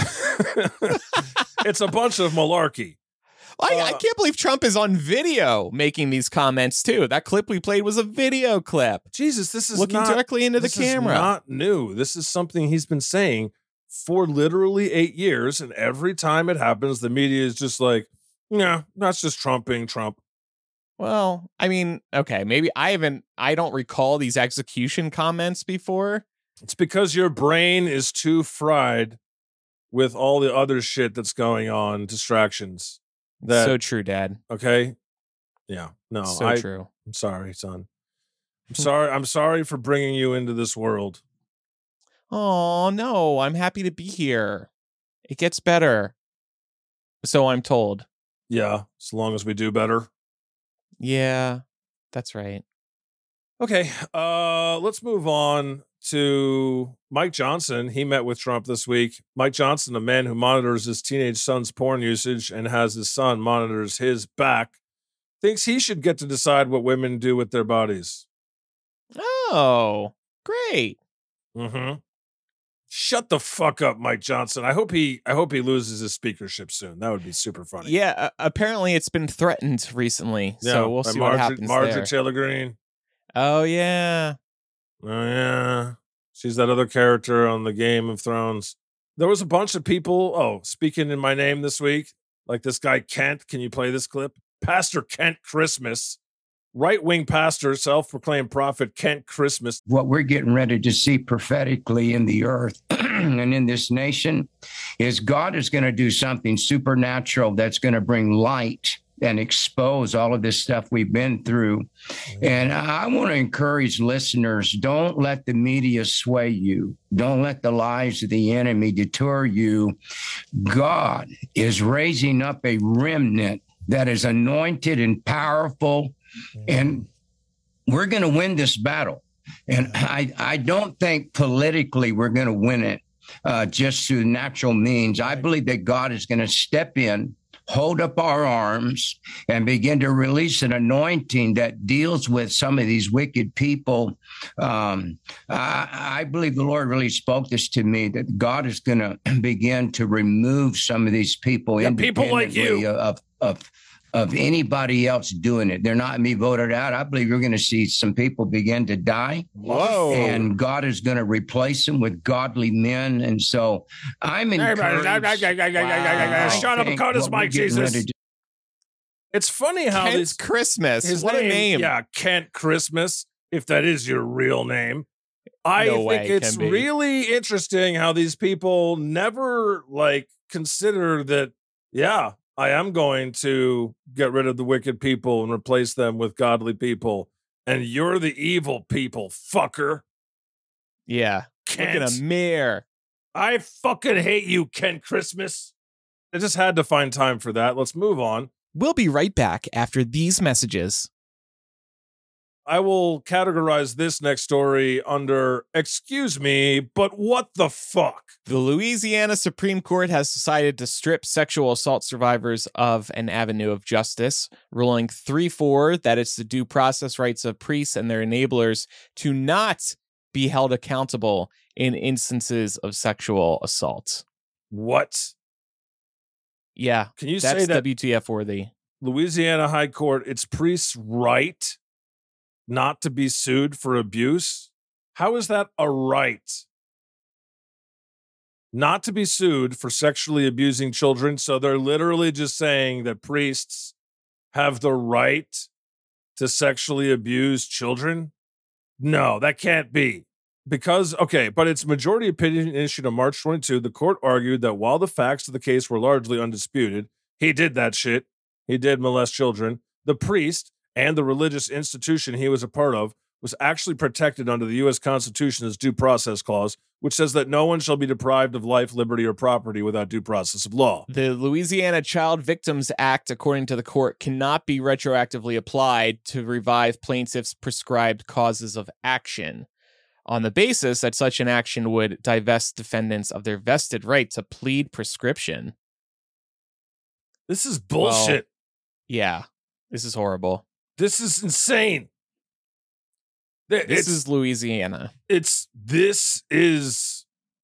It's a bunch of malarkey. I can't believe Trump is on video making these comments too. That clip we played was a video clip. Jesus, this is looking directly into the camera. This is not new. This is something he's been saying for literally 8 years, and every time it happens, the media is just like, "Yeah, that's just Trump being Trump." Well, I mean, okay, maybe I don't recall these execution comments before. It's because your brain is too fried with all the other shit that's going on, distractions. So true, Dad. Okay. Yeah. No. True. I'm sorry, son. I'm sorry for bringing you into this world. Oh no, I'm happy to be here. It gets better. So I'm told. Yeah, as long as we do better. Yeah, that's right. Okay. Let's move on to Mike Johnson. He met with Trump this week. Mike Johnson, a man who monitors his teenage son's porn usage and has his son monitors his back, thinks he should get to decide what women do with their bodies. Oh, great. Mm-hmm. Shut the fuck up, Mike Johnson. I hope he loses his speakership soon. That would be super funny. Yeah, apparently it's been threatened recently. Yeah, so we'll see what happens there. Marjorie Taylor Greene. Oh, yeah. Oh, yeah. She's that other character on the Game of Thrones. There was a bunch of people, speaking in my name this week, like this guy Kent. Can you play this clip? Pastor Kent Christmas, right-wing pastor, self-proclaimed prophet Kent Christmas. What we're getting ready to see prophetically in the earth and in this nation is God is going to do something supernatural that's going to bring light and expose all of this stuff we've been through. And I want to encourage listeners, don't let the media sway you. Don't let the lies of the enemy deter you. God is raising up a remnant that is anointed and powerful, and we're going to win this battle. And I don't think politically we're going to win it just through natural means. I believe that God is going to step in, hold up our arms, and begin to release an anointing that deals with some of these wicked people. I believe the Lord really spoke this to me, that God is going to begin to remove some of these people, people like you, of anybody else doing it. They're not me voted out. I believe you're going to see some people begin to die. Whoa. And God is going to replace them with godly men. And so I'm encouraged. Shut up and cut his mic, Jesus. It's funny how Kent Christmas. His what a name. Yeah, Kent Christmas, if that is your real name. I think it's really interesting how these people never consider that, yeah, I am going to get rid of the wicked people and replace them with godly people. And you're the evil people, fucker. Yeah. Kent. Look at a mirror. I fucking hate you, Kent Christmas. I just had to find time for that. Let's move on. We'll be right back after these messages. I will categorize this next story under, excuse me, but what the fuck? The Louisiana Supreme Court has decided to strip sexual assault survivors of an avenue of justice, ruling 3-4 that it's the due process rights of priests and their enablers to not be held accountable in instances of sexual assault. What? Yeah, Can you that's say that WTF worthy. Louisiana High Court, it's priests' right not to be sued for abuse? How is that a right? Not to be sued for sexually abusing children. So they're literally just saying that priests have the right to sexually abuse children? No, that can't be. Because, okay, but its majority opinion issued on March 22, the court argued that while the facts of the case were largely undisputed, he did that shit. He did molest children. The priest and the religious institution he was a part of was actually protected under the U.S. Constitution's due process clause, which says that no one shall be deprived of life, liberty, or property without due process of law. The Louisiana Child Victims Act, according to the court, cannot be retroactively applied to revive plaintiffs' prescribed causes of action, on the basis that such an action would divest defendants of their vested right to plead prescription. This is bullshit. Yeah, this is horrible. This is insane. This is Louisiana. This is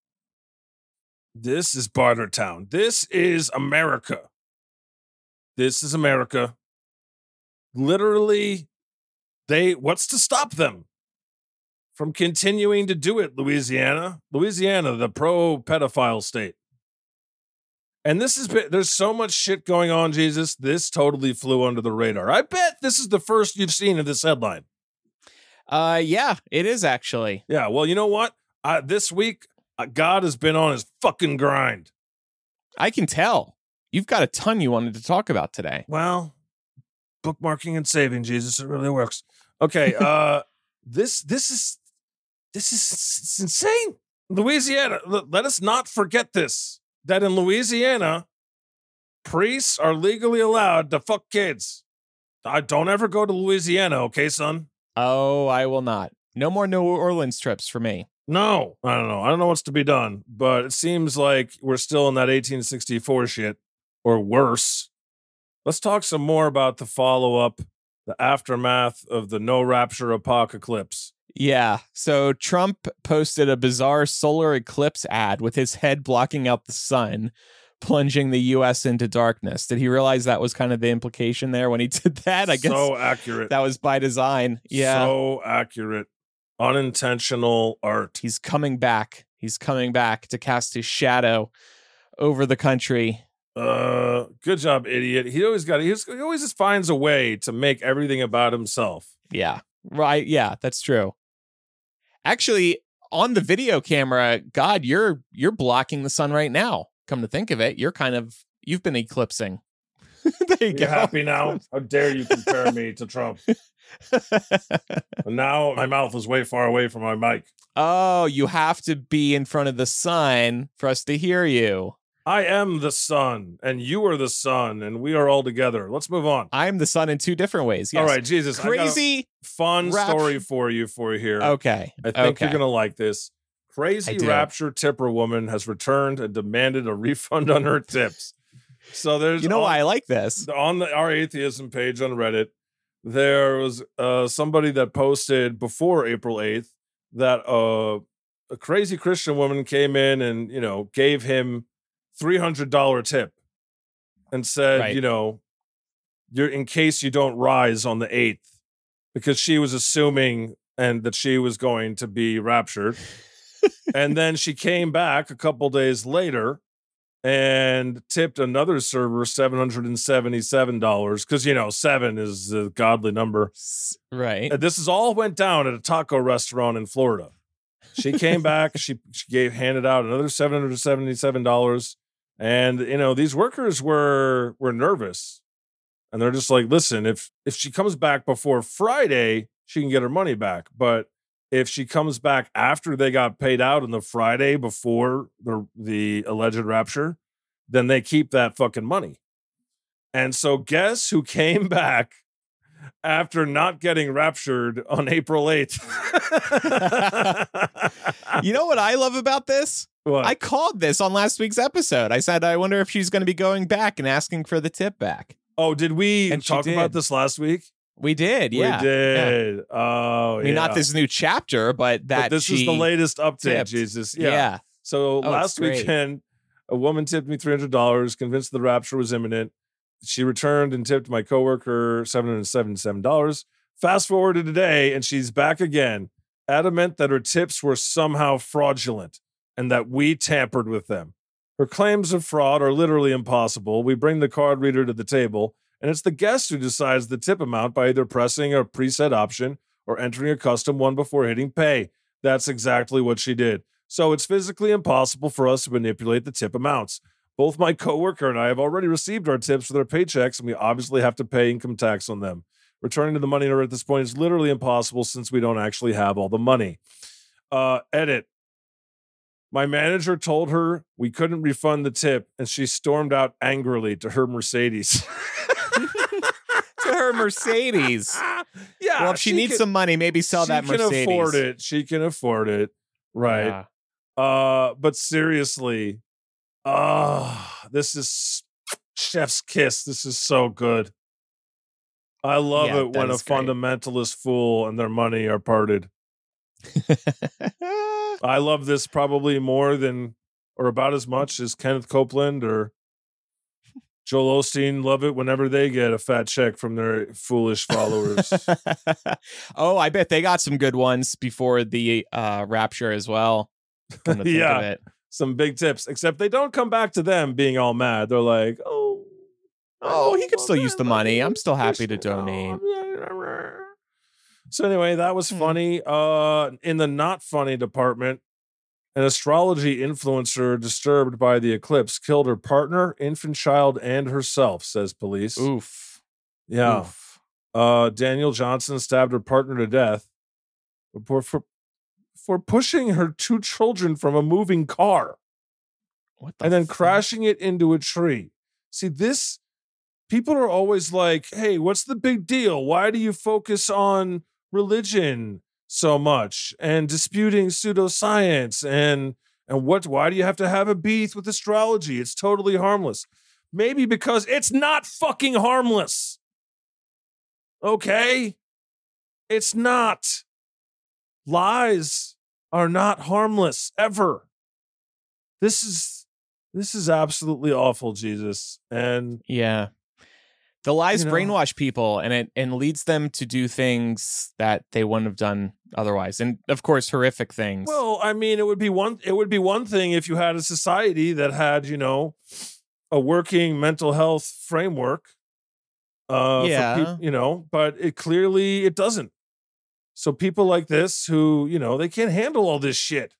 Bartertown. This is America. This is America. Literally, what's to stop them from continuing to do it, Louisiana? Louisiana, the pro-pedophile state. And there's so much shit going on, Jesus. This totally flew under the radar. I bet this is the first you've seen of this headline. Yeah, it is actually. Yeah, well, you know what? This week, God has been on his fucking grind. I can tell. You've got a ton you wanted to talk about today. Well, bookmarking and saving, Jesus, it really works. Okay, this is it's insane. Louisiana, let us not forget this. That in Louisiana, priests are legally allowed to fuck kids. Don't ever go to Louisiana, okay, son? Oh, I will not. No more New Orleans trips for me. No, I don't know. I don't know what's to be done, but it seems like we're still in that 1864 shit, or worse. Let's talk some more about the follow-up, the aftermath of the no rapture apocalypse. Yeah, so Trump posted a bizarre solar eclipse ad with his head blocking out the sun, plunging the U.S. into darkness. Did he realize that was kind of the implication there when he did that? I guess so accurate. That was by design. Yeah, so accurate. Unintentional art. He's coming back. He's coming back to cast his shadow over the country. Good job, idiot. He always just finds a way to make everything about himself. Yeah, right. Yeah, that's true. Actually, on the video camera, God, you're blocking the sun right now. Come to think of it, you've been eclipsing. There you go. Happy now? How dare you compare me to Trump? Now my mouth is way far away from my mic. Oh, you have to be in front of the sun for us to hear you. I am the sun, and you are the sun, and we are all together. Let's move on. I'm the sun in two different ways. Yes. All right, Jesus. Crazy I got a fun story for you here. Okay. I think you're going to like this. Crazy Rapture tipper woman has returned and demanded a refund on her tips. So there's, why I like this? On our atheism page on Reddit, there was somebody that posted before April 8th that a crazy Christian woman came in and, gave him $300 tip and said, right. You're in case you don't rise on the 8th, because she was assuming and that she was going to be raptured. And then she came back a couple days later and tipped another server $777 because, 7 is a godly number. Right. And this all went down at a taco restaurant in Florida. She came back. She handed out another $777. And, these workers were nervous. And they're just like, listen, if she comes back before Friday, she can get her money back. But if she comes back after they got paid out on the Friday before the alleged rapture, then they keep that fucking money. And so guess who came back after not getting raptured on April 8th? You know what I love about this? What? I called this on last week's episode. I said, I wonder if she's going to be going back and asking for the tip back. Oh, did we And she talk about did. this last week? We did, yeah. We did. Oh, I mean, not this new chapter, but that But this is the latest update, tipped. Jesus. Yeah. So it's last great. weekend, a woman tipped me $300, convinced the rapture was imminent. She returned and tipped my coworker $777. Fast forward to today, and she's back again, adamant that her tips were somehow fraudulent and that we tampered with them. Her claims of fraud are literally impossible. We bring the card reader to the table, and it's the guest who decides the tip amount by either pressing a preset option or entering a custom one before hitting pay. That's exactly what she did. So it's physically impossible for us to manipulate the tip amounts. Both my coworker and I have already received our tips with our paychecks, and we obviously have to pay income tax on them. Returning to the money order at this point is literally impossible since we don't actually have all the money. Edit. My manager told her we couldn't refund the tip, and she stormed out angrily to her Mercedes. To her Mercedes. Yeah. Well, if she needs can- some money, maybe sell that Mercedes. She can afford it. She can afford it. Right. Yeah. But seriously, this is chef's kiss. This is so good. I love Yeah, it when a that is great. fundamentalist fool and their money are parted. I love this probably more than or about as much as Kenneth Copeland or Joel Osteen love it whenever they get a fat check from their foolish followers. Oh, I bet they got some good ones before the rapture as well. Come to think Yeah. of it. Some big tips, except they don't come back to them being all mad. They're like, Oh, he could still use the money. I'm still happy to donate. So anyway, that was funny. In the not funny department, an astrology influencer disturbed by the eclipse killed her partner, infant child, and herself, says police. Oof. Yeah. Oof. Daniel Johnson stabbed her partner to death for pushing her 2 children from a moving car What the and then fuck? crashing it into a tree. See, this people are always like, hey, what's the big deal? Why do you focus on religion so much and disputing pseudoscience and why do you have to have a beef with astrology? It's totally harmless. Maybe because it's not fucking harmless. Okay? It's not. Lies are not harmless ever. This is absolutely awful, Jesus. And Yeah. The lies You know. brainwash people and it leads them to do things that they wouldn't have done otherwise. And of course, horrific things. well, I mean, it would be one thing if you had a society that had, a working mental health framework. Yeah. But it doesn't. So people like this who, they can't handle all this shit.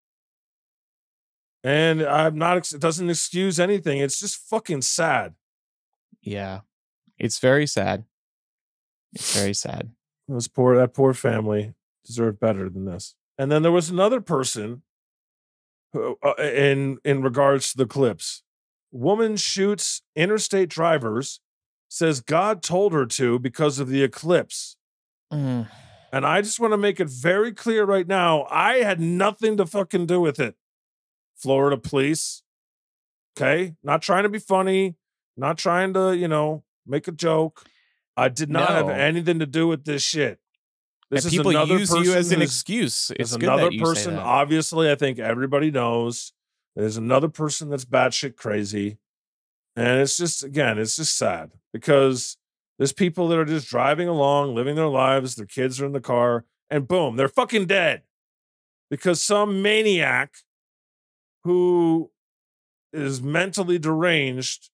And it doesn't excuse anything. It's just fucking sad. Yeah. It's very sad. It's very sad. That poor family deserved better than this. And then there was another person who, in regards to the clips. Woman shoots interstate drivers, says God told her to because of the eclipse. Mm. And I just want to make it very clear right now, I had nothing to fucking do with it. Florida police. Okay? Not trying to be funny, not trying to, make a joke. I did not have No. anything to do with this shit. This And is people another use you person as an who's- excuse. There's It's good another that you say person, that. obviously, I think everybody knows. There's another person that's batshit crazy. And it's just sad because there's people that are just driving along, living their lives, their kids are in the car, and boom, they're fucking dead. Because some maniac who is mentally deranged.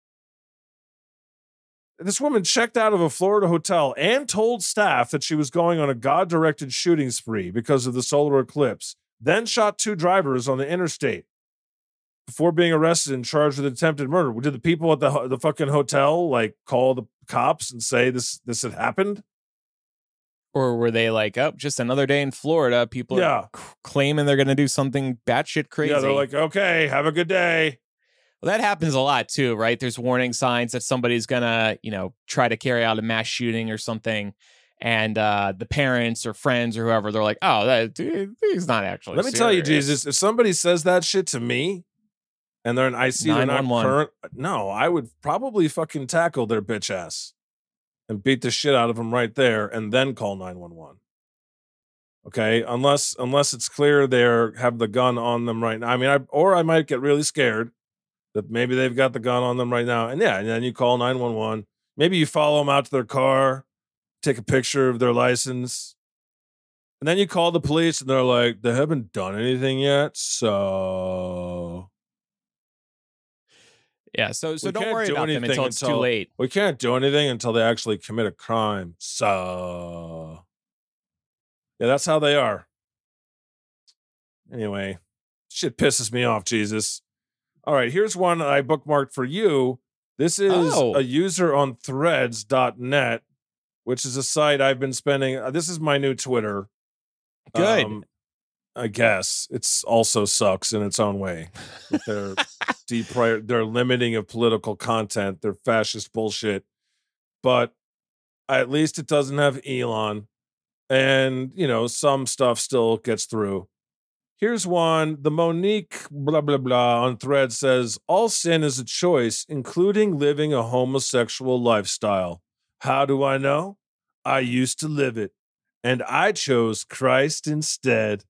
This woman checked out of a Florida hotel and told staff that she was going on a God-directed shooting spree because of the solar eclipse, then shot 2 drivers on the interstate before being arrested and charged with attempted murder. Did the people at the fucking hotel call the cops and say this had happened? Or were they like, oh, just another day in Florida? People Yeah. are claiming they're going to do something batshit crazy. Yeah, they're like, okay, have a good day. Well, that happens a lot too, right? There's warning signs that somebody's gonna, try to carry out a mass shooting or something, and the parents or friends or whoever, they're like, "Oh, dude, he's not actually." Let me tell you, Jesus, if somebody says that shit to me, and I see they're not 911. current, no, I would probably fucking tackle their bitch ass and beat the shit out of them right there, and then call 911. Okay, unless it's clear they have the gun on them right now. I mean, I might get really scared that maybe they've got the gun on them right now. And then you call 911. Maybe you follow them out to their car, take a picture of their license, and then you call the police and they're like, they haven't done anything yet. So yeah, so we don't can't worry do about them anything until it's too late. We can't do anything until they actually commit a crime. So yeah, that's how they are. Anyway, shit pisses me off, Jesus. All right, here's one that I bookmarked for you. This is a user on threads.net, which is a site I've been spending. This is my new Twitter. Good. I guess it's also sucks in its own way. With their limiting of political content, their fascist bullshit. But at least it doesn't have Elon. And, some stuff still gets through. Here's one. The Monique blah, blah, blah on Thread says, all sin is a choice, including living a homosexual lifestyle. How do I know? I used to live it, and I chose Christ instead.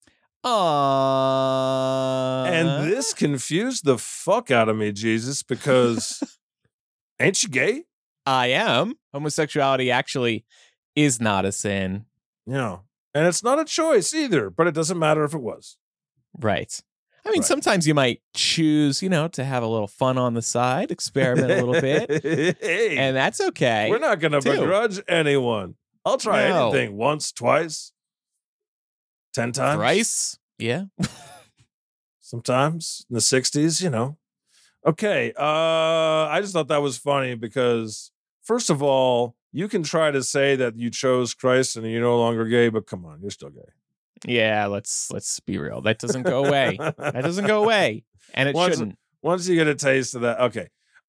And this confused the fuck out of me, Jesus, because ain't you gay? I am. Homosexuality actually is not a sin. Yeah. And it's not a choice either, but it doesn't matter if it was. Right. I mean, sometimes you might choose, to have a little fun on the side, experiment a little bit. Hey, and that's okay. We're not going to begrudge anyone. I'll try No. anything once, twice, 10 times. Thrice? Yeah. Sometimes in the 60s, Okay. I just thought that was funny because, first of all, you can try to say that you chose Christ and you're no longer gay, but come on, you're still gay. Yeah, let's be real. That doesn't go away. That doesn't go away. And it shouldn't. Once you get a taste of that, okay.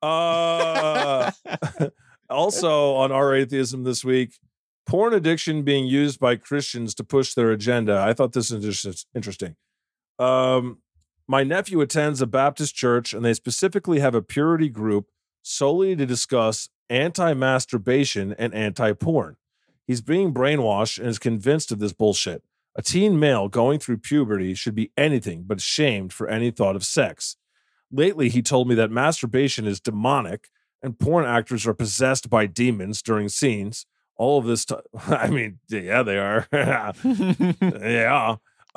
Also on Our Atheism this week, porn addiction being used by Christians to push their agenda. I thought this was just interesting. My nephew attends a Baptist church, and they specifically have a purity group solely to discuss anti-masturbation and anti-porn. He's being brainwashed and is convinced of this bullshit. A teen male going through puberty should be anything but shamed for any thought of sex. Lately, he told me that masturbation is demonic and porn actors are possessed by demons during scenes. All of this, I mean, yeah, they are. Yeah.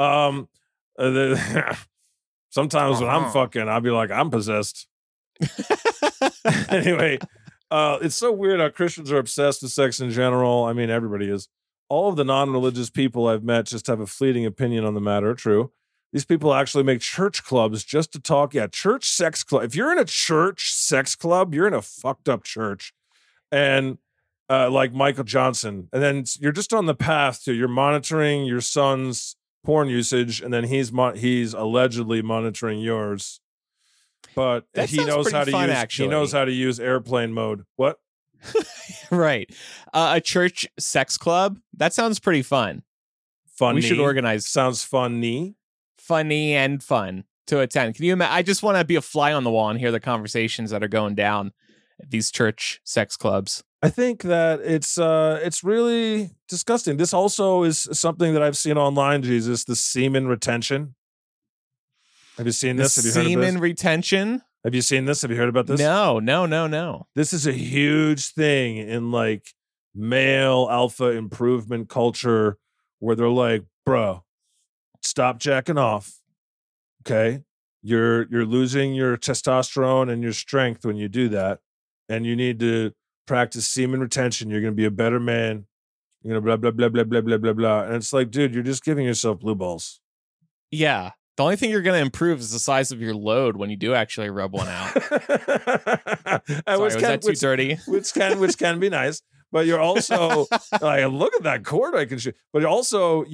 Sometimes when I'm fucking, I'll be like, I'm possessed. Anyway, it's so weird how Christians are obsessed with sex in general. I mean, everybody is. All of the non-religious people I've met just have a fleeting opinion on the matter. True. These people actually make church clubs just to talk. Yeah, church sex club. If you're in a church sex club, you're in a fucked up church. And like Michael Johnson. And then you're just on the path to you're monitoring your son's porn usage, and then he's allegedly monitoring yours. But That he sounds knows how to pretty fun, use actually. he knows how to use airplane mode. What? Right. A church sex club? That sounds pretty fun. Funny. We should organize Sounds funny. funny and fun to attend. Can you imagine? I just want to be a fly on the wall and hear the conversations that are going down at these church sex clubs. I think that it's really disgusting. This also is something that I've seen online, Jesus, the semen retention. Have you seen this? Have you heard of Semen this? retention? Have you seen this? Have you heard about this? No. This is a huge thing in like male alpha improvement culture where they're like, bro, stop jacking off. Okay. You're losing your testosterone and your strength when you do that. And you need to practice semen retention. You're going to be a better man. You're going to blah, blah, blah, blah, blah, blah, blah, blah. And it's like, dude, you're just giving yourself blue balls. Yeah. The only thing you're going to improve is the size of your load when you do actually rub one out. Sorry, was that too dirty? Which can be nice. But you're also like, look at that cord I can shoot. But also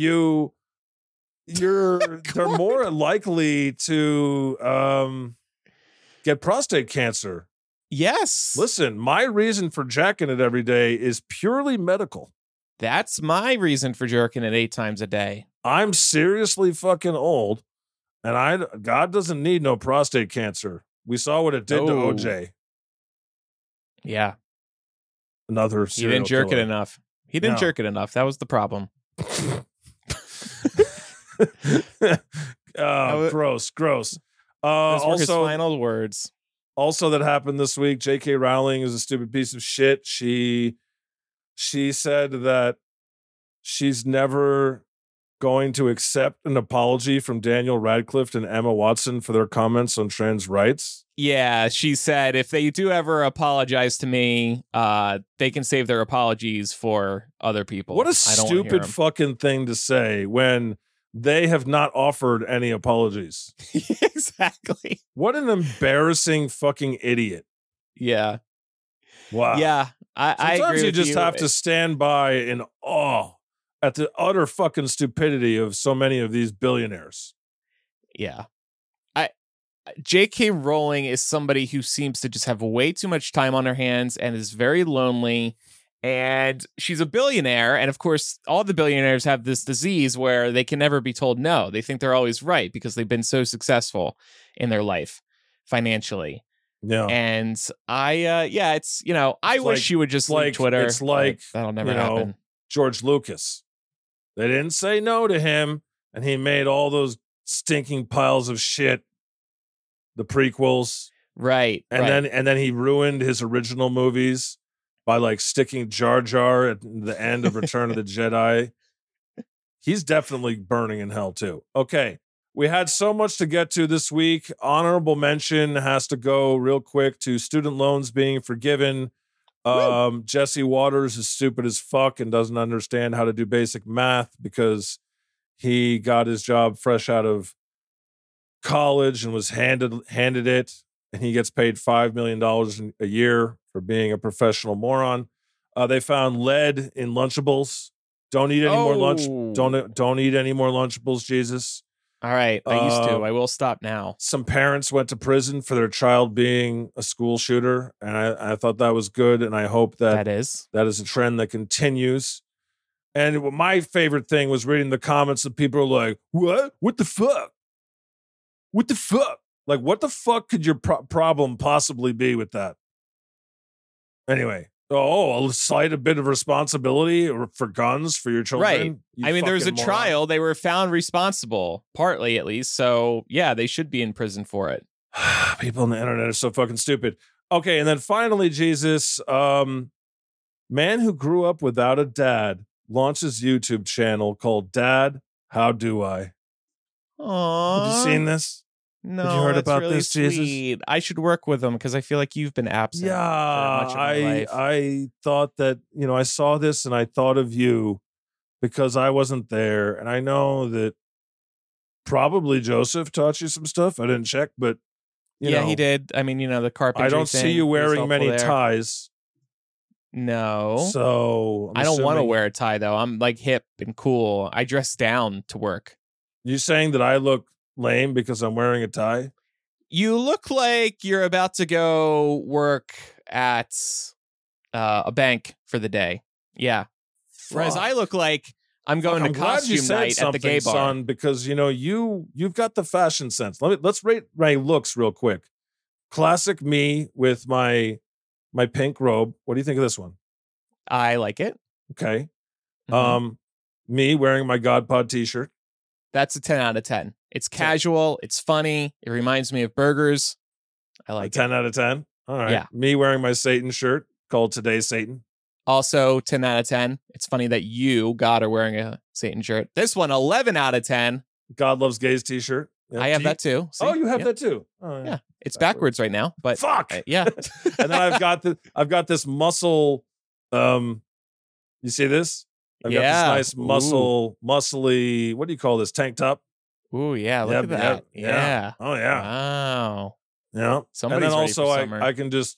they're more likely to get prostate cancer. Yes. Listen, my reason for jacking it every day is purely medical. That's my reason for jerking it 8 times a day. I'm seriously fucking old, and God doesn't need no prostate cancer. We saw what it did to Oh. OJ. Yeah. Another He serial didn't jerk killer. it enough. He didn't No. jerk it enough. That was the problem. Gross. Those were his Also, final words. that happened this week. J.K. Rowling is a stupid piece of shit. She said that she's never going to accept an apology from Daniel Radcliffe and Emma Watson for their comments on trans rights. Yeah, she said if they do ever apologize to me, they can save their apologies for other people. What a I don't wanna hear stupid 'em. fucking thing to say when they have not offered any apologies. Exactly. What an embarrassing fucking idiot. Yeah. Wow. Yeah. I Sometimes agree you with just have to stand by in awe at the utter fucking stupidity of so many of these billionaires. Yeah. J.K. Rowling is somebody who seems to just have way too much time on her hands and is very lonely. And she's a billionaire. And of course, all the billionaires have this disease where they can never be told no. They think they're always right because they've been so successful in their life financially. Yeah. And I wish like- she would just like- leave Twitter. it's like, but that'll never you know, happen. George Lucas. They didn't say no to him, and he made all those stinking piles of shit, the prequels. Right. And then he ruined his original movies by like sticking Jar Jar at the end of Return of the Jedi. He's definitely burning in hell too. Okay. We had so much to get to this week. Honorable mention has to go real quick to student loans being forgiven. Jesse Waters is stupid as fuck and doesn't understand how to do basic math because he got his job fresh out of college and was handed it, and he gets paid $5 million a year for being a professional moron. They found lead in Lunchables. Don't eat any more lunch. Oh. Don't eat any more Lunchables, Jesus. All right. I used to. Uh, I will stop now. Some parents went to prison for their child being a school shooter, and I thought that was good, and I hope That is. that is a trend that continues. And my favorite thing was reading the comments of people who are like, "What? What the fuck? What the fuck? Like, what the fuck could your problem possibly be with that?" Anyway, I'll cite a bit of responsibility for guns for your children. Right. You I mean, there was a fucking moron. trial. They were found responsible, partly at least. So, yeah, they should be in prison for it. People on the internet are so fucking stupid. Okay, and then finally, Jesus, man who grew up without a dad launches YouTube channel called Dad, How Do I? Aww. Have you seen this? No, Have you heard that's about really this, Jesus? sweet. I should work with them because I feel like you've been absent. Yeah, for much of my life. I thought that, I saw this and I thought of you because I wasn't there. And I know that probably Joseph taught you some stuff. I didn't check, but Yeah, he did. I mean, the carpentry I don't see thing you was wearing helpful many there. ties. No. So I don't want to assuming- wear a tie, though. I'm like hip and cool. I dress down to work. You saying that I look lame because I'm wearing a tie? You look like you're about to go work at a bank for the day. Yeah. Whereas Fuck. I look like I'm going I'm to glad you costume said night at the gay something, bar. son, because you've got the fashion sense. Let's rate my looks real quick. Classic me with my pink robe. What do you think of this one? I like it. Okay. Mhm. Me wearing my God Pod t-shirt. That's a 10 out of 10. It's casual. It's funny. It reminds me of burgers. I like it. 10 out of 10. All right. Yeah. Me wearing my Satan shirt called Today's Satan. Also, 10 out of 10. It's funny that you, God, are wearing a Satan shirt. This one, 11 out of 10. God Loves Gays t-shirt. Yeah, I have T- that too. See? Oh, you have Yeah. that too. Oh, Yeah. It's backwards right now, but Fuck. yeah. And then I've got this muscle. You see this? I've got Yeah. this nice muscly. What do you call this? Tank top. Ooh, yeah. Look Yep, at that. yep, Yeah. Oh yeah. Wow. Yeah. Somebody's and then ready also for summer. I can just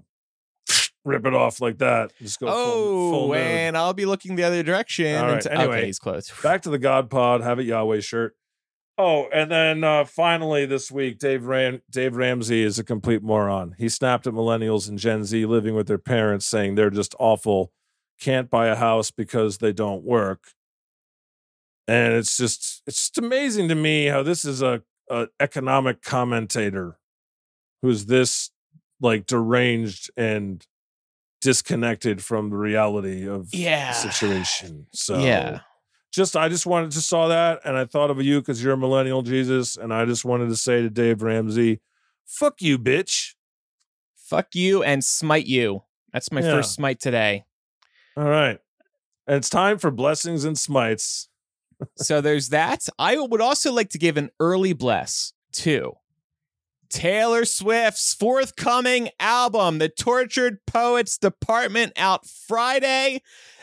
rip it off like that. Just go full nude. and I'll be looking the other direction. All right, anyway. Okay, he's close. Back to the God Pod, Have It Yahweh shirt. Oh, and then finally this week, Dave Ramsey is a complete moron. He snapped at millennials and Gen Z living with their parents, saying they're just awful, can't buy a house because they don't work. And it's just amazing to me how this is a economic commentator who's this like deranged and disconnected from the reality of the situation. So Yeah. I just wanted to saw that, and I thought of you because you're a millennial, Jesus, and I just wanted to say to Dave Ramsey, fuck you, bitch. Fuck you and smite you. That's my first smite today. All right. And it's time for blessings and smites. So there's that. I would also like to give an early bless to Taylor Swift's forthcoming album, The Tortured Poets Department, out Friday.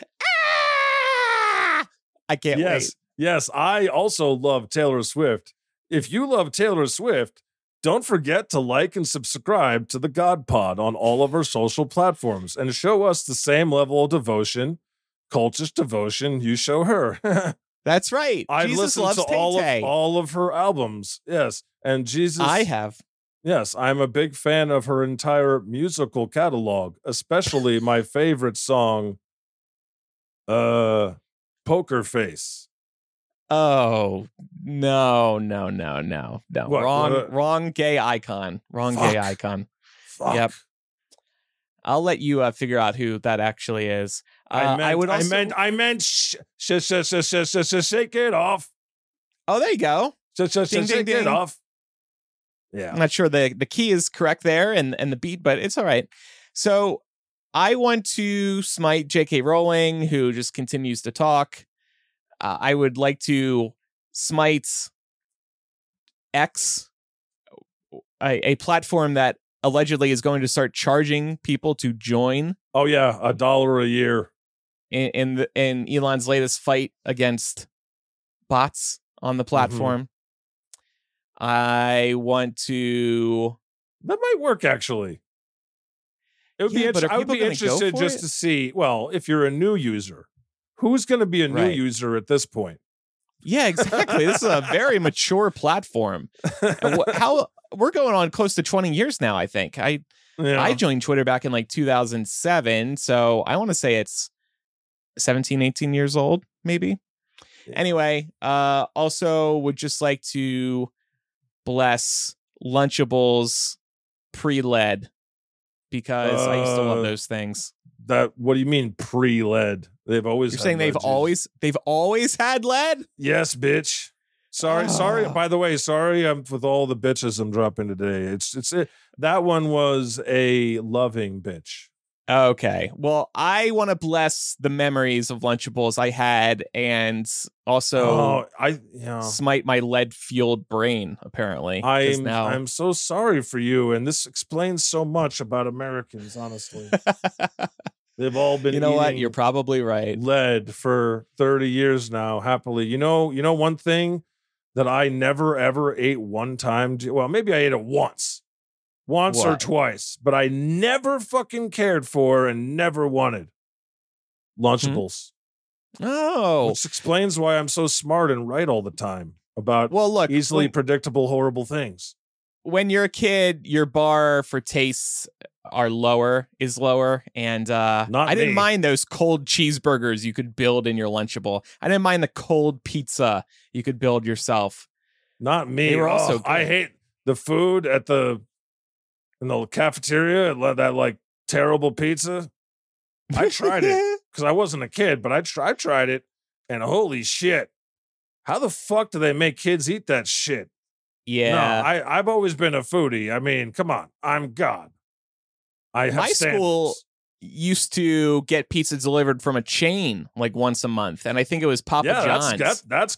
I can't wait. Yes, I also love Taylor Swift. If you love Taylor Swift, don't forget to like and subscribe to the God Pod on all of our social platforms and show us the same level of devotion, cultish devotion you show her. That's right. I've Jesus listened loves to all of her albums. Yes. And Jesus. I have. Yes, I'm a big fan of her entire musical catalog, especially my favorite song, Poker Face. Oh, no. What? Wrong gay icon. Gay icon. Fuck. Yep. I'll let you figure out who that actually is. I meant shake it off. Oh, there you go. Shake it off. Yeah. I'm not sure the key is correct there and the beat, but it's all right. So I want to smite J.K. Rowling, who just continues to talk. I would like to smite X, a platform that allegedly is going to start charging people to join. Oh yeah, $1 a year. In Elon's latest fight against bots on the platform. Mm-hmm. I want to. That might work, actually. It would be. I would be interested just to see. Well, if you're a new user, who's going to be a new user at this point? Yeah, exactly. This is a very mature platform. How we're going on close to 20 years now. I think I joined Twitter back in like 2007, so I want to say it's 17, 18 years old, maybe. Yeah. Anyway, also would just like to bless Lunchables pre-lead because I used to love those things. What do you mean pre-lead? They've always. You're saying they've always had lead? Yes, bitch. Sorry. By the way, sorry. I'm with all the bitches I'm dropping today. It's that one was a loving bitch. Okay. Well, I want to bless the memories of Lunchables I had and also smite my lead-fueled brain, apparently. I'm so sorry for you, and this explains so much about Americans, honestly. They've all been what? You're probably right. Lead for 30 years now, happily. You know one thing that I never, ever ate one time? Well, maybe I ate it once or twice, but I never fucking cared for and never wanted Lunchables. Oh. Which explains why I'm so smart and right all the time about easily predictable, horrible things. When you're a kid, your bar for tastes is lower. And I didn't mind those cold cheeseburgers you could build in your Lunchable. I didn't mind the cold pizza you could build yourself. Not me. They were also good. I hate the food in the cafeteria, that like terrible pizza. I tried it because I wasn't a kid, but I tried it, and holy shit, how the fuck do they make kids eat that shit? Yeah, no, I've always been a foodie. I mean, come on, I'm God. I have my standards. School used to get pizza delivered from a chain like once a month, and I think it was Papa John's. That's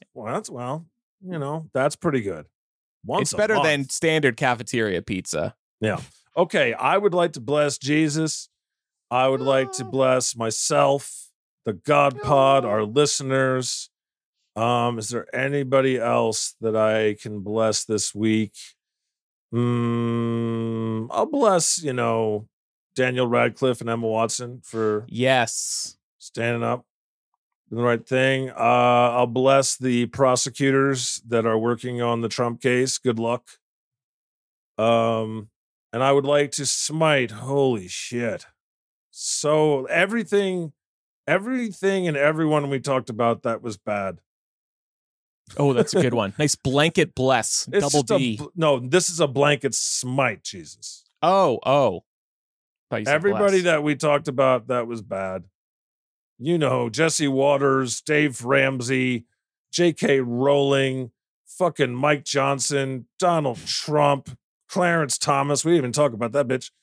pretty good. It's better than standard cafeteria pizza. Yeah. Okay. I would like to bless Jesus. I would like to bless myself, the God Pod, our listeners. Is there anybody else that I can bless this week? I'll bless, Daniel Radcliffe and Emma Watson for standing up. the right thing. I'll bless the prosecutors that are working on the Trump case. Good luck. And I would like to smite. Holy shit! So everything, and everyone we talked about that was bad. Oh, that's a good one. Nice blanket bless. It's Double just D. no, this is a blanket smite. Jesus. Oh. Thought you said Everybody bless. that we talked about that was bad. You know, Jesse Waters, Dave Ramsey, J.K. Rowling, fucking Mike Johnson, Donald Trump, Clarence Thomas. We didn't even talk about that bitch.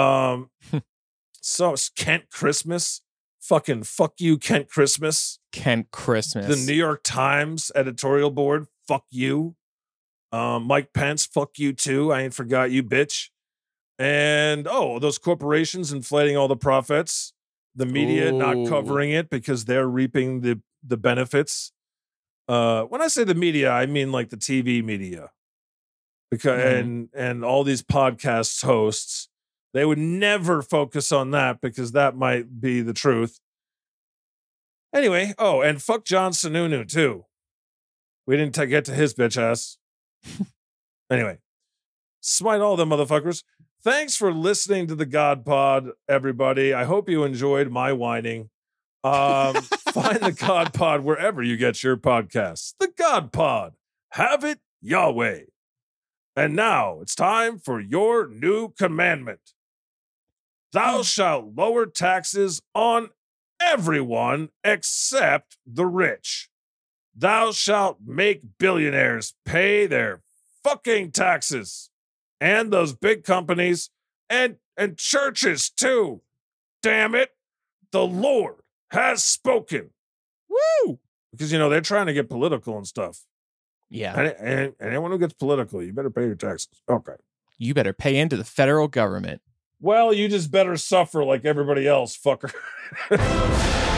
So Kent Christmas. Fucking fuck you, Kent Christmas. Kent Christmas. The New York Times editorial board. Fuck you. Mike Pence. Fuck you too. I ain't forgot you, bitch. And those corporations inflating all the profits. The media not covering it because they're reaping the benefits. When I say the media, I mean like the TV media. Because and all these podcast hosts, they would never focus on that because that might be the truth. Anyway, and fuck John Sununu too. We didn't get to his bitch ass. Anyway, smite all them motherfuckers. Thanks for listening to the God Pod, everybody. I hope you enjoyed my whining. Find the God Pod wherever you get your podcasts. The God Pod. Have it Yahweh. And now it's time for your new commandment. Thou shalt lower taxes on everyone except the rich. Thou shalt make billionaires pay their fucking taxes. And those big companies and churches too. Damn it. The Lord has spoken. Woo! Because, they're trying to get political and stuff. Yeah. And anyone who gets political, you better pay your taxes. Okay. You better pay into the federal government. Well, you just better suffer like everybody else, fucker.